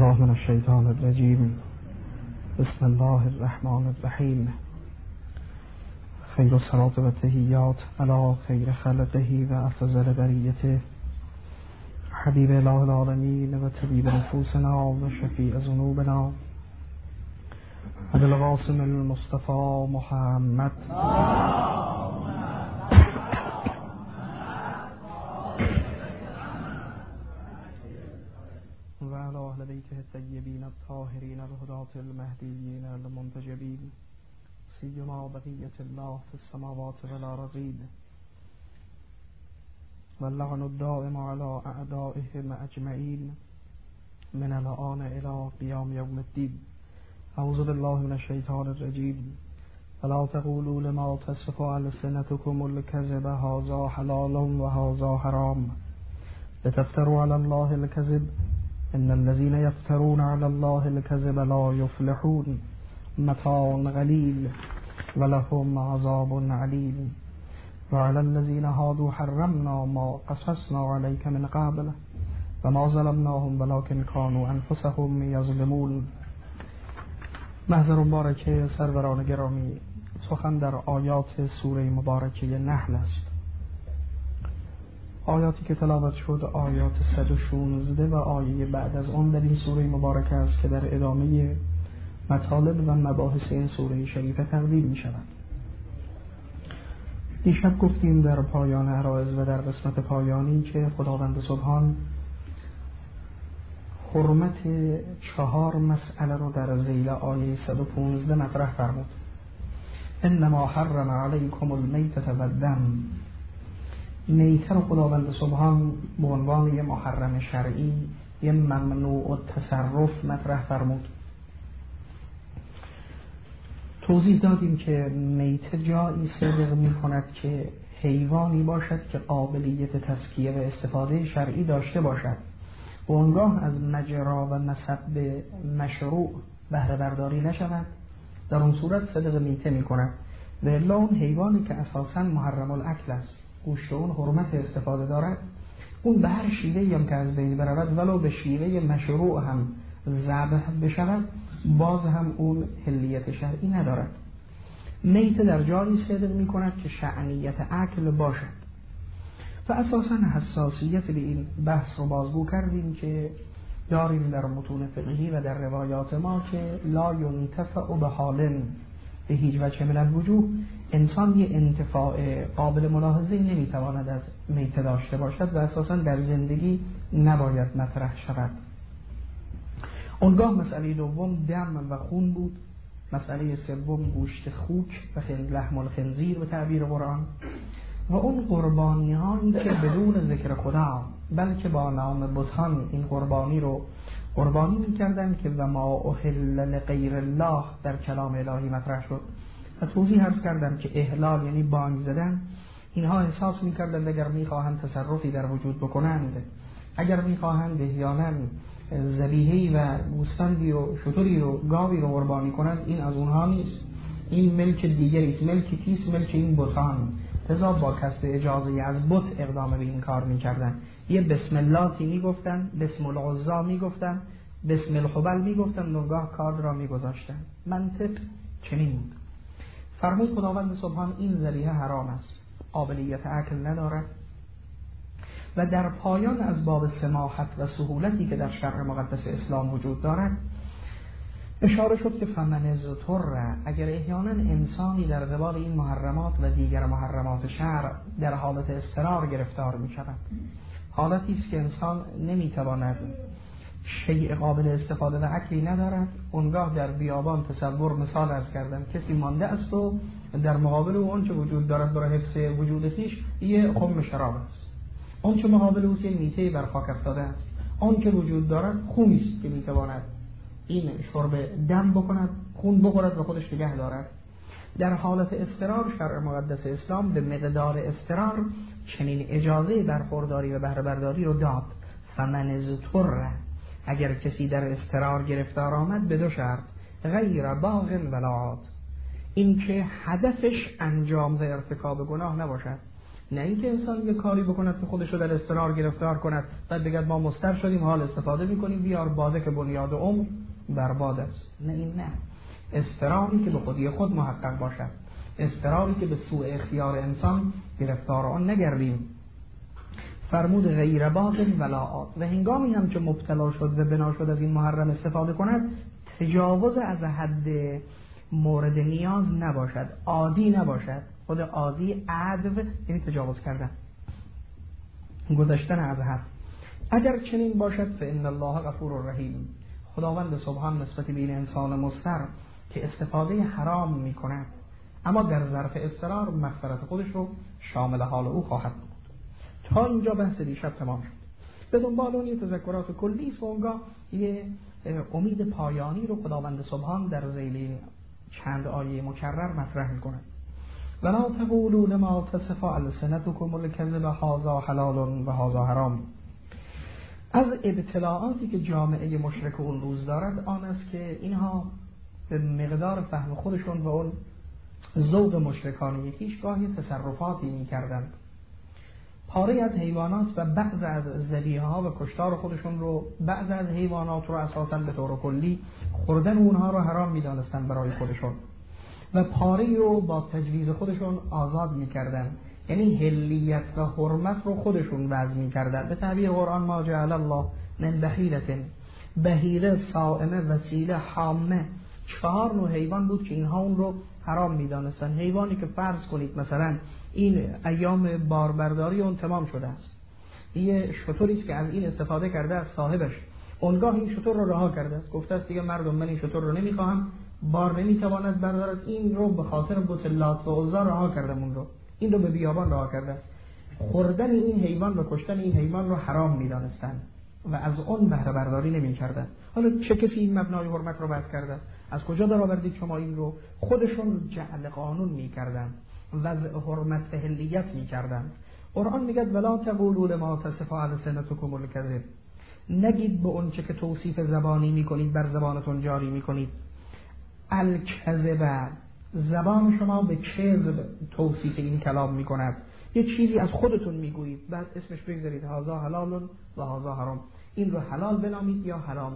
بالله من الشیطان الرجیم. بسم الله الرحمن الرحیم. خیر الصلاة و التحیات علی خیر خلقه و افضل بریته حبیب اله العالمین و طبیب نفوسنا و شفیع ذنوبنا ابوالقاسم المصطفى محمد و علی اهل بیته الطیبین الطاهرین الهداة المهدیین المنتجبین سیما بقیة الله في السماوات والارضین واللعن الدائم على اعدائهم اجمعین من الآن الى قیام یوم الدین. اعوذ بالله من الشیطان الرجیم. ولا تقولوا لما تصف ألسنتكم الكذب هذا حلال وهذا حرام لتفتروا على الله الكذب ان الذين يفترون على الله الكذب لا يفلحون متاع قلیل ولهم عذاب علیم. وعلى الذين هادوا حرمنا ما قصصنا عليك من قبل وما ظلمناهم ولكن كانوا انفسهم يظلمون. محضر مبارکه سروران گرامی، سخن در آیات سوره مبارکه نحل است. آیاتی که تلاوت شد آیات 116 و آیه بعد از آن در این سوره مبارکه است که در ادامه مطالب و مباحث این سوره شریفه تقدیم می شود. دیشب گفتیم در پایان عرایض و در قسمت پایانی که خداوند سبحان حرمت 4 مسئله رو در ذیل آیه 115 مطرح فرمود. انما حرم علیکم المیتة و الدم. میته رو خداوند سبحان به عنوان یه محرم شرعی، یه ممنوع التصرف مطرح فرمود. توضیح دادیم که میته جایی صدق می کند که حیوانی باشد که قابلیت تزکیه و استفاده شرعی داشته باشد و آنگاه از مجرا و مسب مشروع بهره برداری نشود، در اون صورت صدق میته می کند. و الا اون حیوانی که اساساً محرم الاکل است، گوشت اون حرمت استفاده دارد، اون به هر شیوه‌ای هم که از بین برود ولو به شیوه مشروع هم ذبح بشود باز هم اون حلیت شرعی ندارد. میته در جایی صدق می کند که شأنیت اکل باشد و اساساً حساسیت به این بحث رو بازگو کردیم که داریم در متون فقهی و در روایات ما که لا ینتفع بحال، به هیچ وجه من الوجوه انسان یه انتفاع قابل ملاحظه‌ای نمیتواند از میته داشته باشد و اساساً در زندگی نباید مطرح شود. اونگاه مسئله دوم دم و خون بود، مسئله سوم گوشت خوک و لحم الخنزیر به تعبیر قرآن، و اون قربانی هایی که بدون ذکر خدا بلکه با نام بتان این قربانی رو قربانی می‌کردن که و ما احل لغیر الله در کلام الهی مطرح شد و توضیح عرض کردم که احلال یعنی بانگ زدن. اینها احساس می‌کردند اگر می‌خواهند تصرفی در وجود بکنند، اگر می‌خواهند احیانا ذبیحه‌ای و گوسفندی و شتری رو گاوی رو قربانی کنند، این از اونها نیست، این ملک دیگری است. ملک کیست؟ ملک این بتان. لذا با کسب اجازه از بت اقدام به این کار می‌کردند. یه بسم الله میگفتن، بسم العزا میگفتن، بسم الحبل میگفتن، نگاه کار را میگذاشتن. منطق چنین بود. فرمود خداوند سبحان این ذبیحه حرام است، قابلیت اکل ندارد و در پایان از باب سماحت و سهولتی که در شرع مقدس اسلام وجود دارد اشاره شد که فمن اضطر، اگر احیانا انسانی در قبال این محرمات و دیگر محرمات شرع در حالت اضطرار گرفتار می شود، حالتی است که انسان نمیتواند شیء قابل استفاده و اکلی ندارد، اونگاه در بیابان تصور مثال عرض کردن کسی مانده است و در مقابل اون چه وجود دارد برای حفظ وجود خویش یه خم شراب است، اون چه مقابل او میته بر خاک افتاده است، اون که وجود دارد خونی است که میتواند این شرب دم بکند، خون بخورد و خودش نگه دارد. در حالت اضطرار شرع مقدس اسلام به مقدار اضطرار چنین اجازه برخورداری و بهره برداری رو داد. فمن اضطر، اگر کسی در اضطرار گرفتار آمد به 2 شرط، غیر باغ ولا عاد، این که هدفش انجام و ارتکاب گناه نباشد نه اینکه انسان یه کاری بکند که خودش رو در اضطرار گرفتار کند بعد بگه ما مضطر شدیم حال استفاده میکنیم بیار باده که بنیاد عمر برباد است. نه این نه، اضطراری که به خودی خود محقق باشد، اضطراری که به سوء اختیار انسان گرفتار آن نگردیم. فرمود غیر باطل ولا عاد، و هنگامی هم که مبتلا شد و بنا شد از این محرم استفاده کند تجاوز از حد مورد نیاز نباشد، عادی نباشد. خود عادی عدو یعنی تجاوز کردن، گذشتن از حد. اگر چنین باشد فإن الله غفور رحیم، خداوند سبحان نسبت به این انسان مضطر که استفاده حرام می کند اما در ظرف اضطرار مغفرت خودش رو شامل حال او خواهد بود. تا اینجا بحث دیشب تمام شد. به دنبال اون یه تذکرات کلی است و اونگاه یه امید پایانی رو خداوند سبحان در ذیل چند آیه مکرر مطرح می‌کند. ولا تقولوا لما تصف السنتكم الكذب هذا حلال و هذا حرام. از ابتلاعاتی که جامعه مشرک اون روز دارد آن است که اینها به مقدار فهم خودشون و اون ذوق مشرکانه هیچگاهی تصرفاتی می‌کردند. پاره از حیوانات و بعض از ذبیحه‌ها و کشتار خودشون رو، بعض از حیوانات رو اساساً به طور کلی خوردن اونها رو حرام می‌دانستن برای خودشون و پاره رو با تجویز خودشون آزاد می‌کردن، یعنی حلیت و حرمت رو خودشون وضع می‌کردن. به تعبیر قرآن ما جعل الله من بحیرة، بحیره، صائمه، وسیله، حامه، 4 نوع حیوان بود که اینها اون رو حرام می‌دانستن. حیوانی که فرض کنید مثلا این ایام باربرداری اون تمام شده است، یه شتری است که از این استفاده کرده از صاحبش، اونگاه این شتر رو رها کرده است، گفته است دیگه مردم من این شتر رو نمیخواهم، بار نمیتواند بردارد، این رو به خاطر بت لات و عزا رها کردم، اون رو این رو به بیابان رها کرده است. خوردن این حیوان و کشتن این حیوان رو حرام می‌دانستند و از اون بهره برداری نمی‌کردند. حالا چه کسی این مبنای حرمت رو وضع کرده؟ از کجا در آوردید شما این رو؟ خودشون جعل قانون می‌کردند، وضع حرمت و حلیت می‌کردند. قرآن میگه ولا تقولوا لما تصف السنتكم الكذب، نگید به اون چه که توصیف زبانی می‌کنید بر زبانتون جاری می‌کنید. الکذب، زبان شما به کذب توصیف این کلام می‌کند، یه چیزی از خودتون میگویید بعد اسمش بگذارید هذا حلال و هذا حرام، این رو حلال بنامید یا حرام.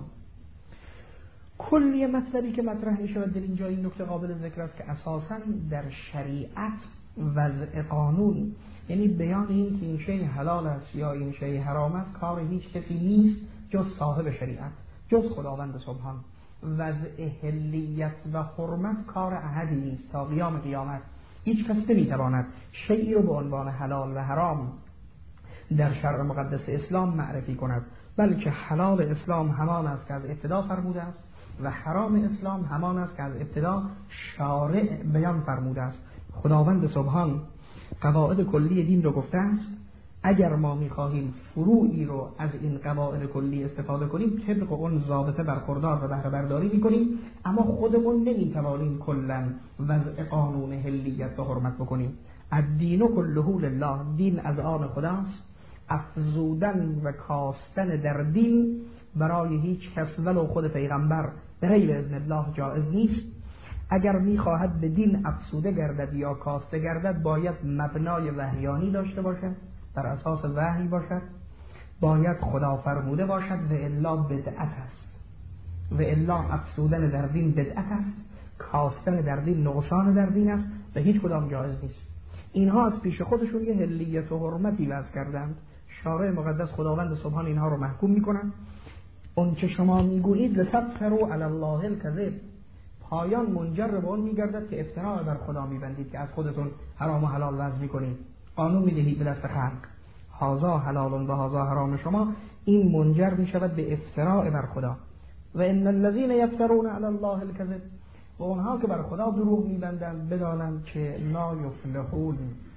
کلی مطلبی که مطرح میشه در اینجا این نکته قابل ذکر است که اساساً در شریعت وضع قانون، یعنی بیان این که این شی حلال است یا این شی حرام است، کار هیچ کسی نیست جز صاحب شریعت، جز خداوند سبحان. وضع حلیت و حرمت کار احدی نیست تا قیام قیامت. هیچ کس نمیتواند شیئی رو به عنوان حلال و حرام در شرع مقدس اسلام معرفی کند، بلکه حلال اسلام همان است که از ابتدا فرموده است و حرام اسلام همان است که از ابتدا شارع بیان فرموده است. خداوند سبحان قواعد کلی دین رو گفته است، اگر ما می‌خواهیم فروعی رو از این قواعد کلی استفاده کنیم طبق اون ضابطه برخوردار و بهره برداری می‌کنیم، اما خودمون نمی‌توانیم کلاً وضع قانون حلیت و حرمت بکنیم. الدین کله لله، دین از آن خداست، افزودن و کاستن در دین برای هیچ کس ولو خود پیغمبر به غیر اذن الله جایز نیست. اگر می‌خواهد به دین افزوده گردد یا کاسته گردد باید مبنای وحیانی داشته باشد، بر اساس وحی باشد، باید خدا فرموده باشد و الا بدعت است، و الا افزودن در دین بدعت است، کاستن در دین نقصان در دین است و هیچ کدام جایز نیست. اینها از پیش خودشون یه حلیت و حرمتی وضع کردند، شارع مقدس خداوند سبحان اینها رو محکوم میکنن. اون که شما میگویید لتفتروا علی الله الکذب، پایان منجر به اون میگردد که افترا بر خدا میبندید که از خودتون حرام و حلال وضع میکنید، قانون میدهید به دست خلق هذا حلال و هذا حرام شما، این منجر میشود به افتراء بر خدا. و ان الذين يفترون علی الله الكذب، و اونها که بر خدا دروغ میبندند بدانند که لا یفلحون،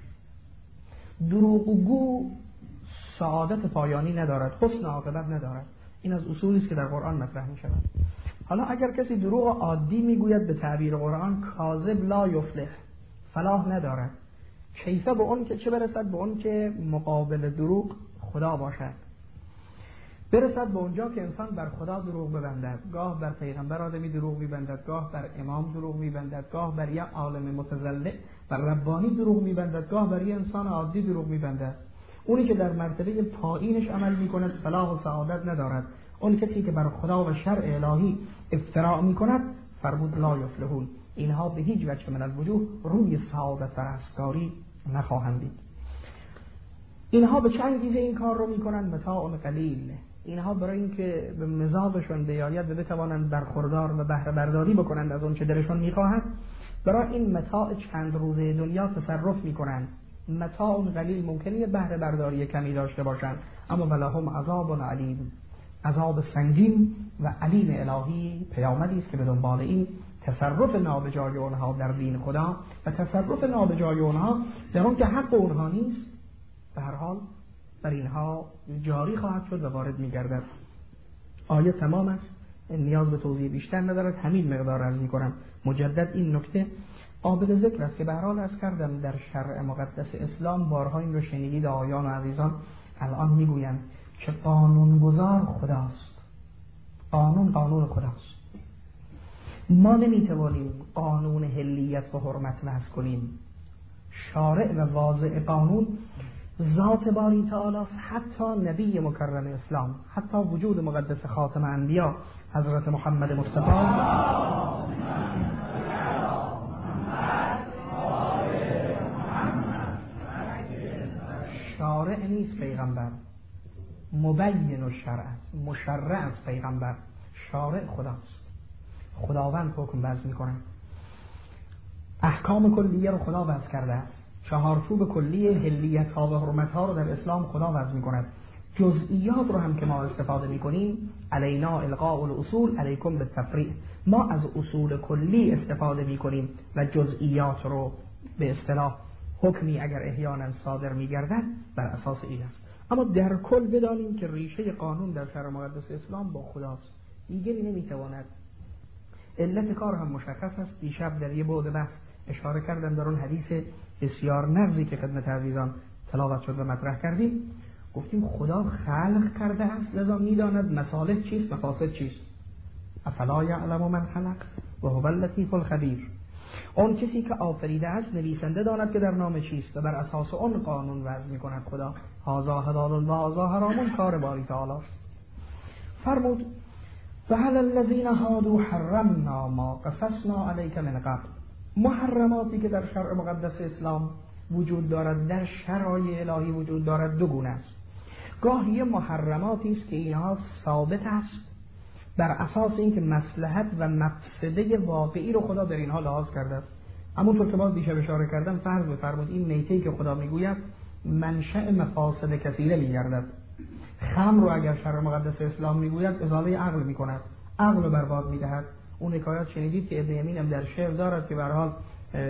دروغگو سعادت پایانی ندارد، حسن عاقبت ندارد. این از اصولی است که در قرآن مطرح میشود. حالا اگر کسی دروغ عادی میگوید به تعبیر قرآن کاذب لا یفلح، فلاح ندارد، کیفه به اون که چه برسد به اون که مقابل دروغ خدا باشد. برسد به اونجا که انسان بر خدا دروغ ببندد، گاه بر پیغمبر آدمی دروغ میبندد، گاه بر امام دروغ میبندد، گاه بر یه عالم متزلع بر ربانی دروغ میبندد، گاه بر یه انسان عادی دروغ میبندد. اونی که در مرتبه پایینش عمل میکند فلاح و سعادت ندارد. اون کسی که بر خدا و شرع الهی افتراء میکند فرمود لا یفلحون، اینها به هیچ وجه من الوجوه روی سعادت و رستگاری نخواهند دید. اینها به چند انگیزه این کار رو میکنن؟ متاع قلیل. اینها برای اینکه به مزاجشون بیاید و بتوانند برخوردار و بهره برداری بکنند از اون چه دلشون میخواهد، برای این متاع چند روزه دنیا تصرف میکنند. متاع قلیل ممکنه بهره برداری کمی داشته باشند، اما ولهم عذاب علیم، عذاب سنگین و علیم الهی پیامدی است که به دنبال این تصرف نابجای اونها در دین خدا و تصرف نابجای اونها در اون که حق اونها نیست به هر حال بر اینها جاری خواهد شد و وارد می‌گردد. آیه تمام است، نیاز به توضیح بیشتر ندارد، همین مقدار عرض می‌کنم. مجدد این نکته قابل ذکر است که به هر حال عرض کردم در شرع مقدس اسلام بارها این رو شنیدید آیان و عزیزان الان میگویند که قانونگذار خداست. قانون خداست. ما نمیتوانیم قانون حلیت و حرمت وضع کنیم. شارع و واضع قانون ذات باری تعالی است. حتی نبی مکرم اسلام، حتی وجود مقدس خاتم انبیا حضرت محمد مصطفی شارع نیست، پیغمبر مبین الشرع است، مشرع است. پیغمبر شارع خداست، خداوند حکم وضع میکنه. احکام کلیه رو خدا وضع کرده است. چهارچوب کلیه حلیت ها و حرمت ها رو در اسلام خدا وضع میکند. جزئیات رو هم که ما استفاده میکنیم علینا القاء الاصول علیکم بالتفریع، ما از اصول کلی استفاده میکنیم و جزئیات رو به اصطلاح حکمی اگر احیانا صادر میگردد بر اساس این است. اما در کل بدانیم که ریشه قانون در شرع مقدس اسلام با خداست، دیگری نمیتواند. علت کار هم مشخص است. دیشب در یه بعد بحث اشاره کردم در اون حدیث بسیار نغزی که خدمت عزیزان تلاوت شد و مطرح کردیم. گفتیم خدا خلق کرده است لذا میداند مصالح چیست، مفاسد چیست. افلا یعلم من خلق و هو اللطیف الخبیر. اون کسی که آفریده است نویسنده داند که در نام چیست و بر اساس اون قانون وضع میکند. خدا هذا حلال و هذا حرام کار باری تعالی است. فرمود فهل الذین هادوا حرمنا ما قصصنا علیک من قبل. محرماتی که در شرع مقدس اسلام وجود دارد، در شرایع الهی وجود دارد، دو گونه است. گاهی محرماتی است که اینها ثابت است بر اساس اینکه مصلحت و مفسده واقعی رو خدا در اینها لحاظ کرده است. همونطور که باز دیشب اشاره کردم، فرض بفرمایید این میته‌ای که خدا میگوید منشأ مفاسد کثیره میگردد. خمر رو اگر شرع مقدس اسلام میگوید ازاله عقل میکند، عقل رو برباد میدهد. اون حکایات شنیدید که ابن یمین هم در شعر دارد که به هر حال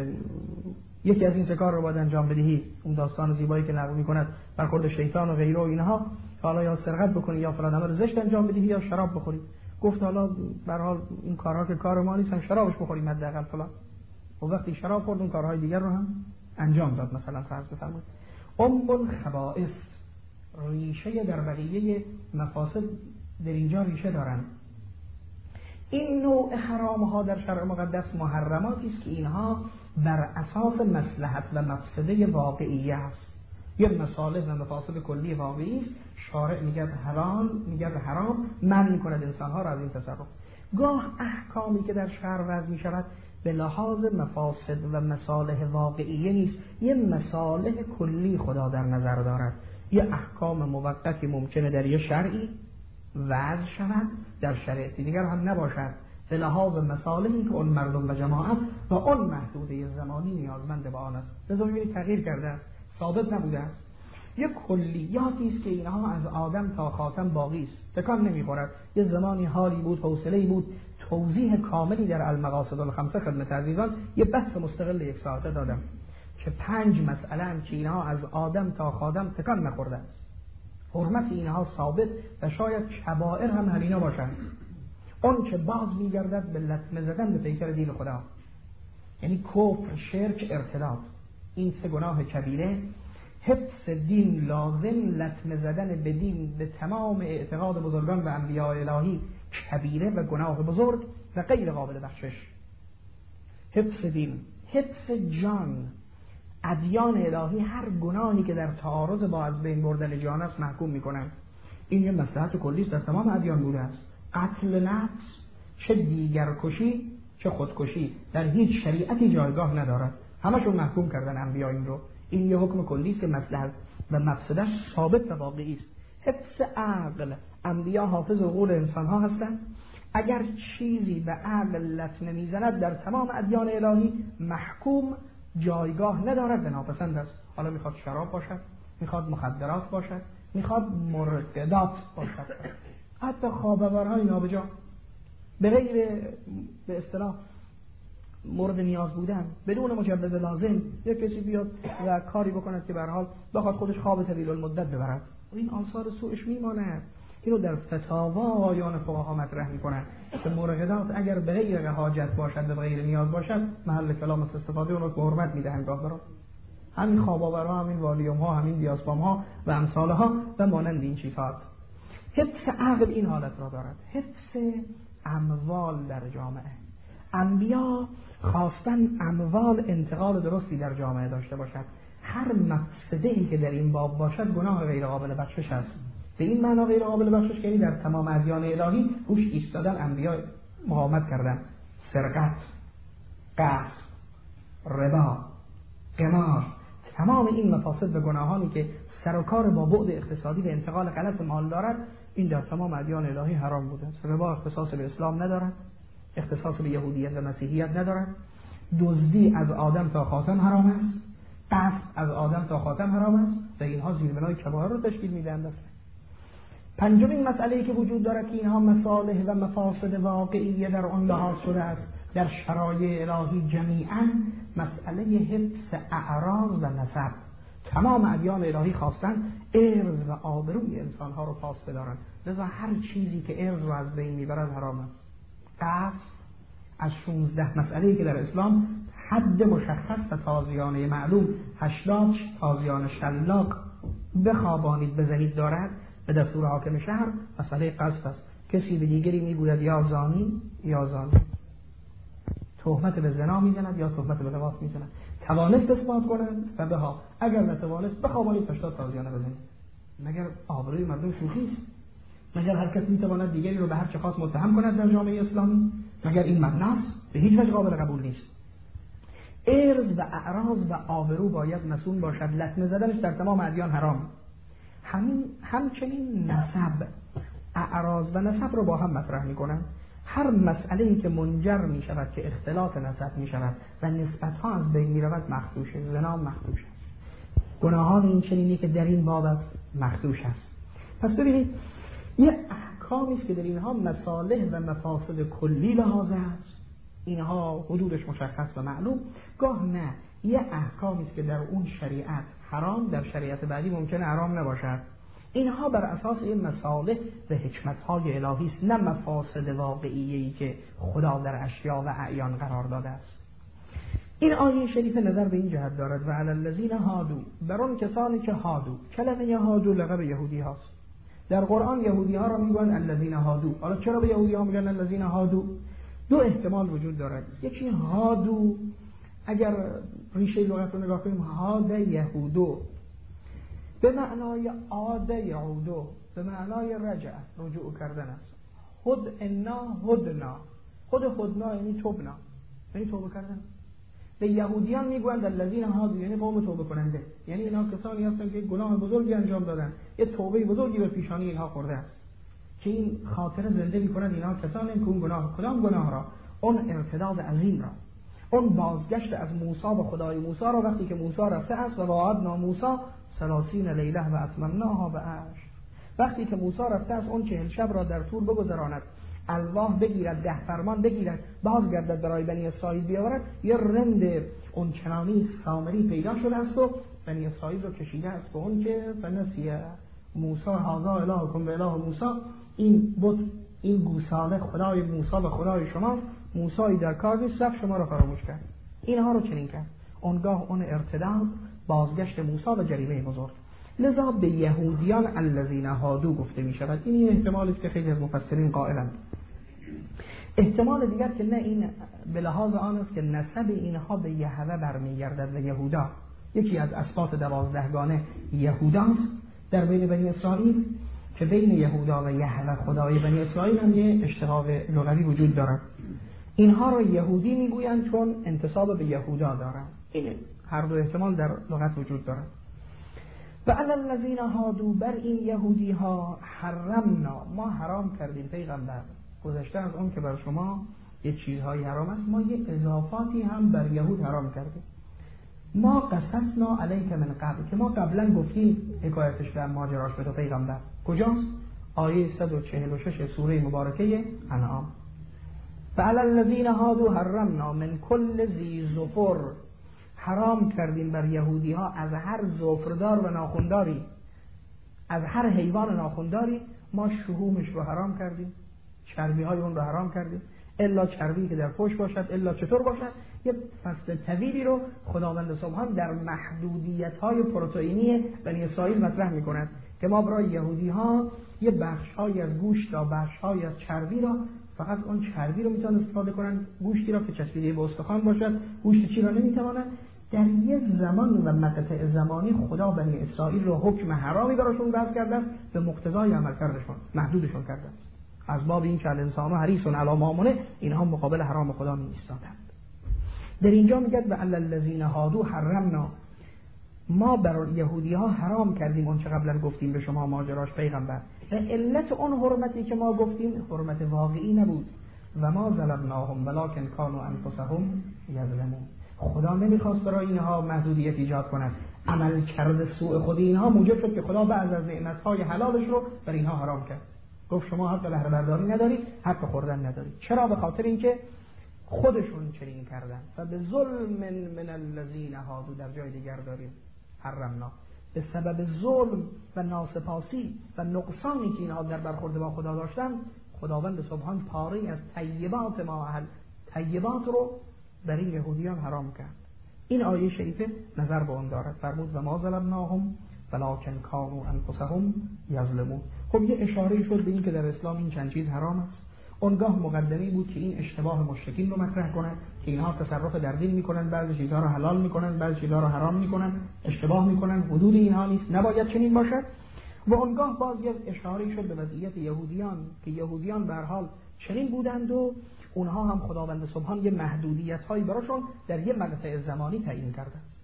یکی از این سه کار رو باید انجام بدهی. اون داستان زیبایی که نقل میکند برخورد شیطان و غیره و اینها، حالا یا سرقت بکنی یا فلان عمل زشت انجام بدهی یا شراب بخوری. گفت حالا به هر حال این کارها که کار ما نیستن، شرابش بخوریم حداقل فلان. و وقتی شراب خورد اون کارهای دیگر رو هم انجام داد. مثلا فرض بفرمایید الخبائث، ریشه در بقیه مفاسد در اینجا ریشه دارند. این نوع حرام ها در شرع مقدس محرماتی است که اینها بر اساس مصلحت و مفسده واقعی است. یه مصالح و مفاسد کلی واقعی است. شارع میگه حلال، میگه حرام، منع میکند انسان ها را از این تصرف. گاه احکامی که در شرع وضع میشود به لحاظ مفاسد و مصالح واقعی نیست، یه مصالح کلی خدا در نظر دارد. یه احکام موقتی ممکنه در یه شرعی وضع شود، در شرایطی دیگر هم نباشد، به لحاظ مصالحی که اون مردم و جماعت و اون محدوده زمانی نیازمند به آن است. لذا می‌بینید تغییر کرده است، ثابت نبوده است. یک کلیاتی است که اینها از آدم تا خاتم باقی است، تکان نمی‌خورد. یه زمانی حالی بود، حوصله‌ای بود، توضیح کاملی در المقاصد الخمسه خدمت عزیزان یه بحث مستقل یک ساعته دادم که 5 مسئله که اینها از آدم تا خاتم تکان نخورده است. حرمت اینها ثابت و شاید کبائر هم همینا باشند. اون که باز میگردد به لطمه زدن به پیکر دین خدا، یعنی کفر، شرک، ارتداد. این 3 گناه کبیره حفظ دین لازم، لطمه زدن به دین به تمام اعتقاد بزرگان و انبیاء الهی کبیره و گناه بزرگ و غیر قابل بخشش. حفظ دین، حفظ جان. ادیان الهی هر گناهی که در تعارض با از بین بردن جان است محکوم میکنن. این یه مصلحت کلی است در تمام ادیان بوده است. قتل نفس، چه دیگرکشی چه خودکشی، در هیچ شریعتی جایگاه ندارد. همشون محکوم کردن انبیا این رو. این یه حکم کلی است که مصلحت و مفسدش ثابت و واقعی است. حفظ عقل، انبیا حافظ عقول انسان ها هستند. اگر چیزی به عقل لطمه میزند در تمام ادیان الهی محکوم جایگاه ندارد و ناپسند است. حالا میخواد شراب باشد، میخواد مخدرات باشد، میخواد مرتدات باشد، حتی خواباورهای نابجا به غیر به اصطلاح مورد نیاز بودن، بدون مجوز لازم یک کسی بیاد و کاری بکند که به هر حال بخواد خودش خواب طویل المدت ببرد، این آثار سوءش میماند. اینو در فتاوا آیان فقها مطرح میکنن که مرتدات اگر به غیر حاجت باشد و به غیر نیاز باشد محل کلام استفاده اون رو به حرمت میدهند. گاه همین خواباورها، همین والیوم ها، همین دیاسپام ها و امثالها و مانند این چیزها. حفظ عقل این حالت را دارد. حفظ اموال در جامعه، انبیا خواستن اموال انتقال درستی در جامعه داشته باشد. هر مفسده‌ای که در این باب باشد گناه غیر قابل بخشش است. به این معنا غیر قابل بخشش یعنی در تمام ادیان الهی روش ایستادن، انبیا مقاومت کردن. سرقت، غصب، ربا، قمار، تمام این مفاسد و گناهانی که سر و کار با بعد اقتصادی و انتقال غلط مال دارد، این در تمام ادیان الهی حرام بوده است. ربا اختصاص به اسلام ندارد، اختصاص به یهودیت و مسیحیت ندارد. دزدی از آدم تا خاتم حرام است، غصب از آدم تا خاتم حرام است و اینها زیربنای کبائر رو تشکیل میدهند. پنجمین مسئله‌ای که وجود دارد که اینها مصالح و مفاسد واقعی در آن لحاظ شده است در شرایع الهی جمیعاً، مسئله حفظ اعراض و نسب. تمام ادیان الهی خواستن ارث و آبروی انسانها رو پاس بدارن، لذا هر چیزی که ارث رو از بین میبرد حرام است. غصب از 16 مسئله‌ای که در اسلام حد مشخص و تازیانه معلوم 80 تازیان شلاق بخوابانید بزنید دارد به دستور حاکم شهر، مسئله غصب است. کسی به دیگری میگوید یا زانی یا زانی، تهمت به زنا میزند یا تهمت به لواط میزند. توانست اثبات کنند و بها، اگر نتوانست بخوابانید 80 تازیانه بزنید. مگر آبروی مردم شوخی است؟ مگر هر کس میتواند دیگری رو به هر چه خواست متهم کند در جامعه اسلامی؟ مگر این مبناست؟ به هیچ وجه قابل قبول نیست. ارث و اعراض و آبرو باید مسئول باشد. لطمه زدنش در تمام ادیان حرام. همچنین نسب، اعراض و نسب رو با هم مطرح میکنن. هر مسئله‌ای که منجر می شود که اختلاط نسب می شود و نسبت‌ها از بین می رود مخدوش است. زنا مخدوش است. گناهان این چنینی که در این باب است مخدوش است. پس ببینید یه احکامی است که در اینها مصالح و مفاسد کلی لحاظ است. اینها حدودش مشخص و معلوم. گاه نه، یه احکامی است که در اون شریعت حرام، در شریعت بعدی ممکنه حرام نباشد. اینها بر اساس این مصالح و حکمت‌های الهی است، نه مفاسد واقعیه‌ای که خدا در اشیاء و اعیان قرار داده است. این آیه شریف نظر به این جهت دارد و علی الذین هادو، بر آن کسانی که هادو، کلمه هادو لقب یهودی هاست. در قرآن یهودی ها را میگن الذین هادو. حالا چرا به یهودی ها میگن الذین هادو؟ دو احتمال وجود دارد. یکی هادو، اگر ریشه لغت رو نگاه کنیم، هاد یهودو به معنای عاد یعودو، به معنای رجع، رجوع کردن است. هدنا هدنا، خود هدنا یعنی توبنا، یعنی توبه کردن. به یهودیان میگویند الذین هادو، یعنی قوم توبه کننده، یعنی اینا کسانی هستند که گناه بزرگی انجام دادن، یه توبه بزرگی به پیشانی اینها خورده است که این خاطره زنده میکنند اینا کسانی که اون گناه، کدام گناه را؟ اون ارتداد عظیم را، اون بازگشت از موسی به خدای موسی را، وقتی که موسی رفته است و وعدنا موسی 30 لیله و اتممناها ب10، وقتی که موسی رفته است اون 40 شب را در طور بگذراند، الواح بگیرد، 10 فرمان بگیرد، بازگردد برای بنی اسرائیل بیاورد، یه رند اون چنانی سامری پیدا شده است و بنی اسرائیل رو کشیده است به اون که فنسیه موسی هذا الهکم و اله موسی، این بت، این گوساله خدای موسی و خدای شماست، موسی در کار نیست، رفت شما رو فراموش کرد. اینها رو چنین کرد. اونگاه اون ارتداد بازگشت موسی و جریمه بزرگ. لذا به یهودیان الذین هادو گفته می شود. این احتمالی است که خیلی از مفسرین قائلند. احتمال دیگر که نه، این به لحاظ آن است که نسب اینها به یهوه برمیگردد و یهودا یکی از اسباط 12گانه یهوداست در بین بنی اسرائیل، که بین یهودا و یهوه خدای بنی اسرائیل هم یه اشتقاق لغوی وجود دارد. اینها را یهودی میگویند چون انتساب به یهودا دارند. این هر دو احتمال در لغت وجود دارد. و علی الذین هادو، بر این یهودی ها حرمنا، ما حرام کردیم پیغمبر، گذشته از اون که بر شما یه چیزهایی حرام است، ما یه اضافاتی هم بر یهود حرام کردیم. ما قصصنا علیک من قبل، که ما قبلا گفتیم حکایتش در ماجراش به تو پیغمبر. کجاست؟ آیه 146 سوره مبارکه انعام. و علی الذین هادو حرمنا من کل ذی ظفر، حرام کردیم بر یهودی ها از هر ظفردار و ناخنداری، از هر حیوان ناخنداری ما شحومش رو حرام کردیم، چربی های اون رو حرام کردیم، الا چربی که در پشت باشد، الا چطور باشد. یه فصل طویلی رو خداوند سبحان در محدودیت های پروتئینی بنی اسرائیل مطرح میکند که ما برای یهودی ها یه بخش های از گوشت را، بخش های از چربی را، فقط اون چربی رو میتونن استفاده کنن، گوشتی را که چسبیده به استخوان باشد، گوشت چی را نمیتوانن. در یک زمان و مقطع زمانی خدا بنی اسرائیل رو حکم حرامی براشون وضع کرده است، به مقتضای عمل کردشون محدودشون کرده است. از باب این که الانسان حریص علی ما منه، اینها مقابل حرام خدا می ایستادند. در اینجا میگه و علی الذین هادو حرمنا، ما برای یهودی ها حرام کردیم اون چه قبلا گفتیم به شما ماجراش پیغمبر. و علت اون حرمتی که ما گفتیم حرمت واقعی نبود. و ما ظلمناهم ولکن کانوا انفسهم یظلمون. خدا نمیخواست برای اینها محدودیت ایجاد کند، عمل کرده سوء خود اینها موجب شد که خدا بعض از نعمتهای حلالش رو بر اینها حرام کرد. گفت شما حق بهره برداری ندارید، حق خوردن ندارید. چرا؟ به خاطر اینکه خودشون چنین کردن. و به ظلم من الذین هادو در جای دیگر داریم حرمنا، به سبب ظلم و ناسپاسی و نقصانی که اینها در برخورد با خدا داشتن، خداوند سبحان پاره از طیبات ما طیبات رو بر این یهودیان حرام کرد. این آیه شریفه نظر به اون دارد. فرمود و ما ظلمناهم ولکن کانوا انفسهم یظلمون. خب یه اشاره شد به این که در اسلام این چند چیز حرام است. اونگاه مقدمی بود که این اشتباه مشرکین رو مطرح کنند که اینها تصرف در دین میکنن، بعضی چیزها رو حلال میکنن، بعضی چیزها رو حرام میکنن، اشتباه میکنن، حدود اینها نیست، نباید چنین باشد. و اونگاه باز یک اشاره شد به وضعیت یهودیان که یهودیان به هر حال چنین بودند و اونها هم خداوند سبحان یه محدودیت‌هایی براشون در یه مقطع زمانی تعیین کرده است.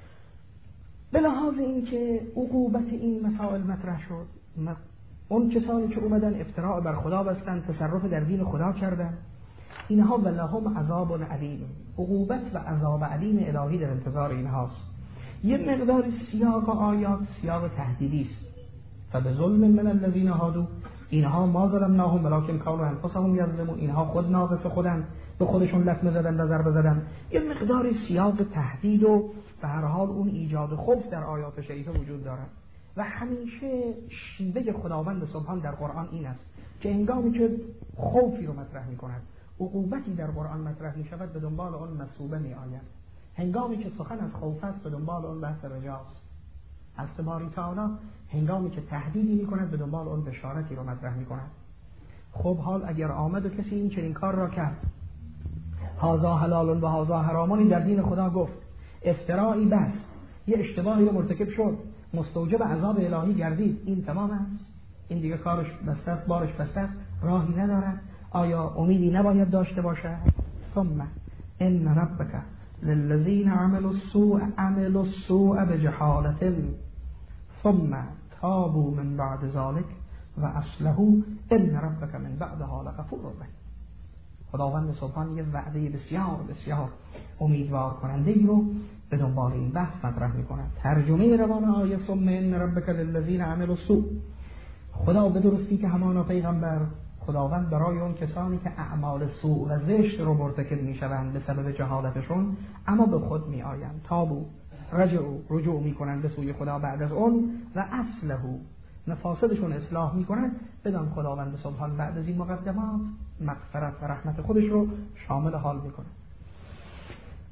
به لحاظ اینکه عقوبت این مسائل مطرح شد، اون کسانی که اومدن افتراء بر خدا بستن، تصرف در دین خدا کردن، اینها ولهم عذاب علیم، عقوبت و عذاب علیم الهی در انتظار اینهاست. یه مقدار سیاق آیات سیاق تهدیدی است. فبظلم من الذین هادو، اینها ما ظلمناهم ولکن کانوا انفسهم یظلمون، اینها خود ناقص خودن، به خودشون لطمه زدن و ضربه زدن. یه مقدار سیاق تهدید و به هر حال اون ایجاد خوف در آیات شریفه وجود دارد. و همیشه شیوه خداوند سبحان در قرآن این است که هنگامی که خوفی رو مطرح می کند، عقوبتی در قرآن مطرح می شود، به دنبال اون مثوبه می آید. هنگامی که سخن از خوف است، به دنبال اون بحث رجاست. از تباری تعالی هنگامی که تهدیدی می کند، به دنبال اون بشارتی رو مطرح می کند. خب حال اگر آمد و کسی این چنین کار را کرد، هازا حلال و هازا حرامانی در دین خدا گفت، افترائی بست، یه اشتباهی رو مرتکب شد، مستوجب عذاب الهی گردید، این تمام است، این دیگه کارش بسته است، بارش بسته است، راهی ندارد. آیا امیدی نباید داشته باشه؟ ثم ان ربک للذین عملوا السوء بجهالة ثم تابوا من بعد ذلك و اصلحوا ان ربک من بعدها لغفور رحیم. خداوند سبحان یه وعده بسیار بسیار امیدوار کننده ای رو به دنبال این بحث مطرح می‌کند. ترجمه روان آیه ثم ان ربک للذین عملوا السوء، خدا به درستی که همانا پیغمبر، خداوند برای اون کسانی که اعمال سوء و زشت رو مرتکب میشوند به سبب جهالتشون اما به خود میآیند، تابو رجوع میکنند به سوی خدا بعد از اون، و اصلحو مفاسدشون اصلاح میکنند، بدان خداوند سبحان بعد از این مقدمات مغفرت و رحمت خودش رو شامل حال میکنه.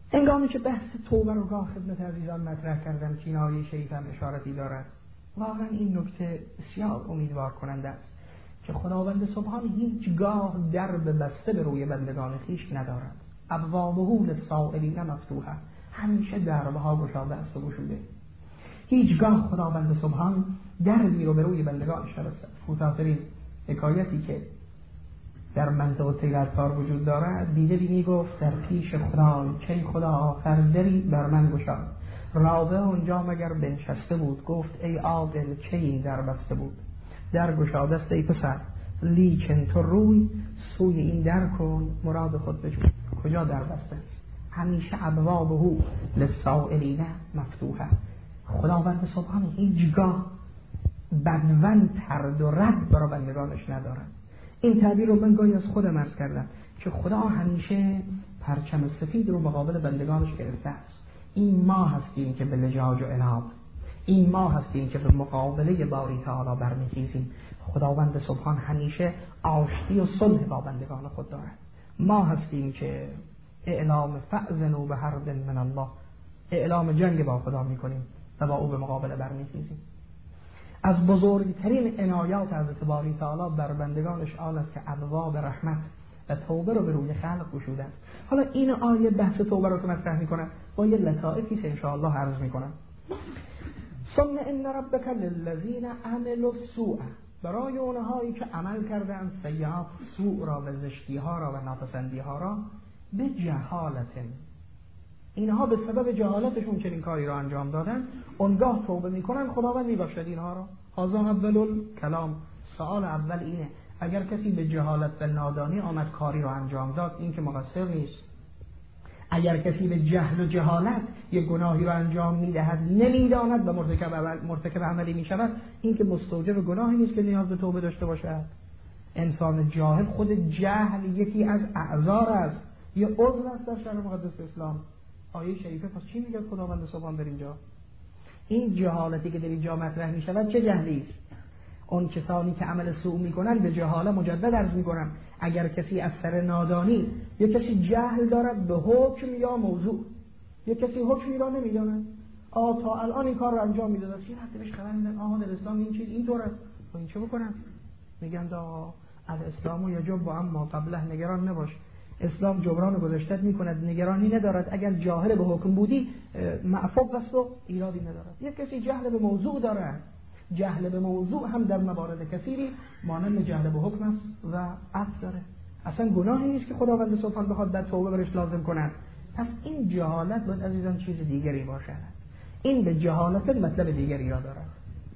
هنگامی که بحث توبه رو گاه خدمت عزیزان مطرح کردم که این آیه شریف هم اشارتی دارد، واقعا این نکته بسیار امیدوار کننده است که خداوند سبحان هیچگاه درب بسته به روی بندگان خویش ندارد. ابوابه للسائلین مفتوحه، همیشه دربها گشاده است و گشوده. هیچگاه خداوند سبحان دربی رو به روی بندگانش نبسته. کوتاه‌ترین حکایتی که در منطقه تیرتار وجود دارد، دیگری میگفت در پیش خدا چه خدا آخر دری بر من گشاد. رابعه اونجا مگر بنشسته بود، گفت ای عادل چه این در بسته بود؟ در گشاده است ای پسر، لیکن تو روی سوی این در کن مراد خود بجو. کجا در بسته؟ همیشه ابوابه للسائلین مفتوحه. خداوند سبحانه هیچگاه بدون ترد و رد برای بندگانش ندارد. این تعبیر رو من گاهی از خودم عرض کردم که خدا همیشه پرچم سفید رو مقابل بندگانش گرفته است. این ما هستیم که به لجاج و عناد، این ما هستیم که به مقابله باری تعالی برمیخیزیم. خداوند سبحان همیشه آشتی و صلح با بندگان خود دارد. ما هستیم که اعلام فأذنوا بحرب من الله، اعلام جنگ با خدا میکنیم و با او به مقابله برمیخیزیم. از بزرگترین عنایات حضرت باری تعالی بر بندگانش آن است که ابواب رحمت و توبه رو به روی خلق گشودند. حالا این آیه بحث توبه رو که مطرح میکنه با یه لطائفی که انشاءالله عرض میکنم. ثم ان ربک للذین عملوا السوء، برای اونهایی که عمل کردند سیئات، سوء را و زشتی ها را و ناپسندی ها را، به جهالت، اینها به سبب جهالتشون چنین کاری را انجام دادن، اونگاه توبه میکنن خداوند میبخشد اینها را. هذا اول الکلام. سوال اول اینه، اگر کسی به جهالت و نادانی آمد کاری را انجام داد، این که مقصر نیست. اگر کسی به جهل و جهالت یک گناهی را انجام میدهد نمیداند و مرتکب عملی میشود، این که مستوجب گناهی نیست که نیاز به توبه داشته باشد. انسان جاهل، خود جهل یکی از اعذار است، یه عذر است در شرع مقدس اسلام. آیه شریفه پس چی میگه خداوند سبحان در اینجا؟ این جهالتی که در اینجا مطرح میشود چه جهلی است؟ اون کسانی که عمل سوء میکنن به جهاله، مجدد عرض میکنم، اگر کسی از سر نادانی یا کسی جهل دارد به حکم یا موضوع، یا کسی حکمی را نمیداند، تا الان این کار رو انجام میداد، چی حتی بهش خبر میدن در اسلام این چیز اینطوره، و این چه بکنن؟ میگن الاسلام یجب اما قبله، نگران نباش، اسلام جبران گذشتت میکند، نگرانی ندارد، اگر جاهل به حکم بودی معفو است و ایرادی ندارد. یک کسی جهل به موضوع دارد، جهل به موضوع هم در موارد کثیری مانند جهل به حکم است و عفو داره، اصلا گناهی نیست که خداوند سبحان بخواد در توبه برش لازم کند. پس این جهالت باید عزیزان چیز دیگری باشد، این به جهالت مطلب دیگری را دارد.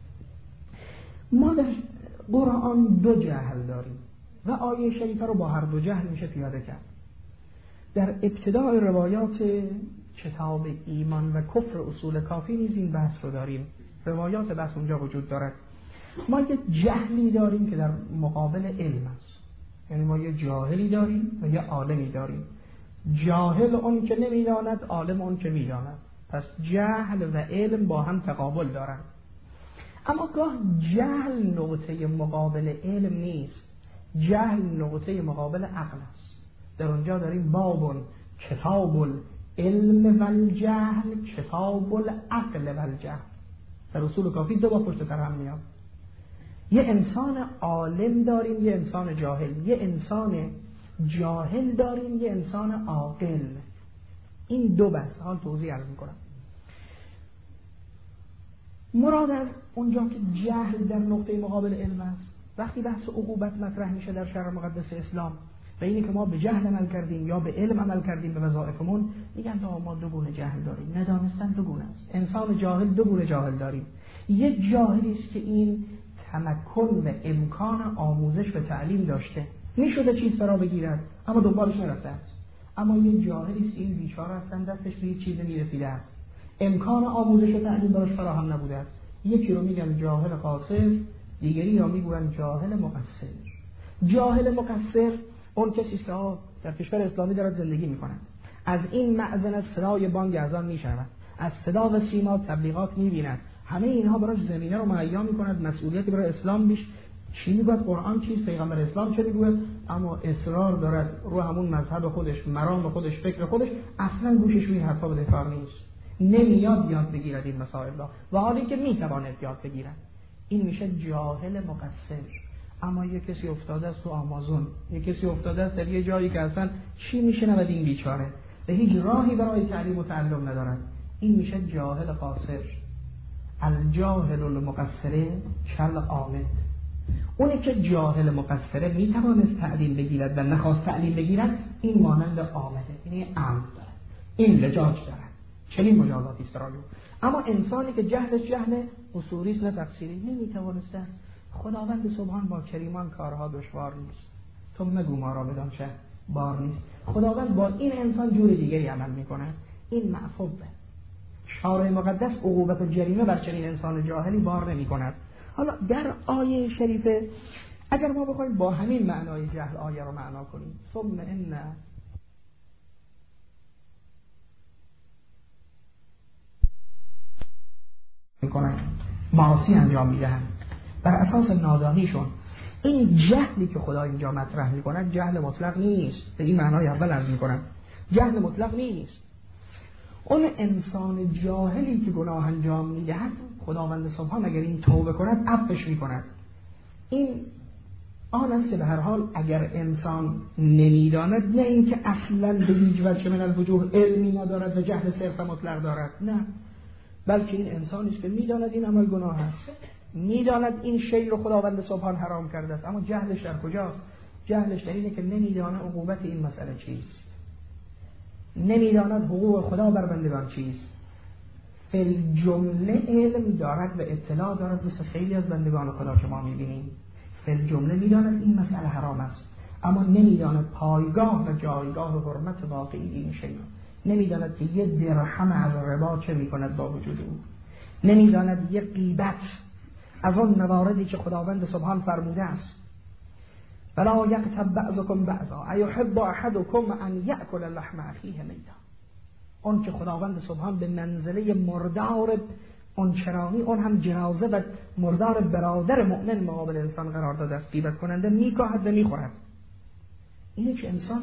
ما در قرآن دو جهل داریم و آیه شریفه رو با هر دو جهل میشه پیاده کرد. در ابتدای روایات کتاب ایمان و کفر اصول کافی نیز این بحث رو داریم، روایات بحث اونجا وجود دارد. ما یک جهلی داریم که در مقابل علم است، یعنی ما یک جاهلی داریم و یک عالمی داریم. جاهل اون که نمیداند، عالم اون که میداند. پس جهل و علم با هم تقابل دارند. اما گاه جهل نقطه مقابل علم نیست، جهل نقطه مقابل عقل است. در اونجا داریم بابون کتاب العلم و الجهل، کتاب العقل و الجهل. در اصول کافی دو با پشت سر هم میاد. یه انسان عالم داریم، یه انسان جاهل. یه انسان جاهل داریم، یه انسان عاقل. این دو بحث حال توضیح عرض میکنم. مراد از اونجا که جهل در نقطه مقابل علم است، وقتی بحث عقوبت مطرح میشه در شرع مقدس اسلام و اینی که ما به جهل عمل کردیم یا به علم عمل کردیم به وظایفمون، میگن ما دو گونه جهل داریم. ندانستن دو گونه است. انسان جاهل دو گونه جاهل داریم. یک جاهلی است که این تمکن و امکان آموزش و تعلیم داشته، میشده چیز فرا بگیرد اما دنبالش نرفته است. اما یک جاهلی است این بیچاره هستن دستش به هیچ چیزی نرسیده است، امکان آموزش و تعلیم براش فراهم نبوده است. یکی رو میگن جاهل قاصر، دیگری رو میگن جاهل مقصر. جاهل مقصر اون کسی است که در کشور اسلامی دارد زندگی میکنند، از این مأذن از صدای بانگ اذان میشنوند، از صدا و سیما تبلیغات میبینند، همه اینها براش زمینه رو مهیا میکند مسئولیتی برای اسلام بیش چی میگوید قرآن چیست، پیغمبر اسلام چه میگوید، اما اصرار دارد رو همون مذهب خودش، مرام خودش، فکر خودش، اصلا گوشش روی حرفا بده کار نیست، نمیاد یاد بگیرد این مسائل را، و حالی که میتواند یاد بگیرد. این میشه جاهل مقصر. اما یه کسی افتاده است تو آمازون، یه کسی افتاده است در یه جایی که اصلا چی میشنود این بیچاره، به هیچ راهی برای تعلیم و تعلم ندارد. این میشه جاهل قاصر. الجاهل المقصره کل عامد. اونی که جاهل مقصره میتوانست تعلیم بگیرد و نخواست تعلیم بگیرد، این مانند عامده، این عمد دارد، این لجاج دارد، چنین مجازاتی است برای او. اما انسانی که جهلش جهل اصولی است نه تقصیری، نمیتوانسته است. خداوند سبحان با کریمان کارها دشوار نیست. تو مگو ما را بدان چه بار نیست. خداوند با این انسان جور دیگری عمل میکنه. این معفوه. شارع مقدس عقوبت و جریمه بر چنین انسان جاهلی بار نمی کند. حالا در آیه شریفه اگر ما بخوایم با همین معنای جهل آیه رو معنا کنیم، ثم ان میکنن معاصی انجام میدهن بر اساس نادانیشون. این جهلی که خدا اینجا مطرح میکنه جهل مطلق نیست. به این معنای اول عرض میکنم جهل مطلق نیست. اون انسان جاهلی که گناه انجام میدهد، خداوند سبحان اگر این توبه کند عفوش میکند. این آن است که به هر حال اگر انسان نمیداند، نه اینکه اصلا به هیچ وجه من الوجوه علمی ندارد و جهل صرف مطلق دارد، نه، بلکه این انسانی است که میداند این عمل گناه است، میداند این شی رو خداوند سبحان حرام کرده است، اما جهلش در کجاست؟ جهلش در اینه که نمیداند عقوبت این مسئله چیست، نمیداند حقوق خدا بر بندگان چیست. فی جمله علم دارد و اطلاع دارد، مثل خیلی از بندگان خدا که ما میبینیم فی جمله میداند این مسئله حرام است، اما نمیداند پایگاه و جایگاه حرمت واقعی این شی رو، نمیداند که یه درهم از ربا چه میکند با وجود او، نمیداند یه غیبت از اون مواردی که خداوند سبحان فرموده است فلا یغتب بعضکم بعضا ایحب احدکم ان یأکل لحم اخیه میتا. اون که خداوند سبحان به منزله مردار اون چرانی، اون هم جنازه و مردار برادر مؤمن مقابل انسان قرار داده است، غیبت کننده میکاهد و میخورد. اینه که انسان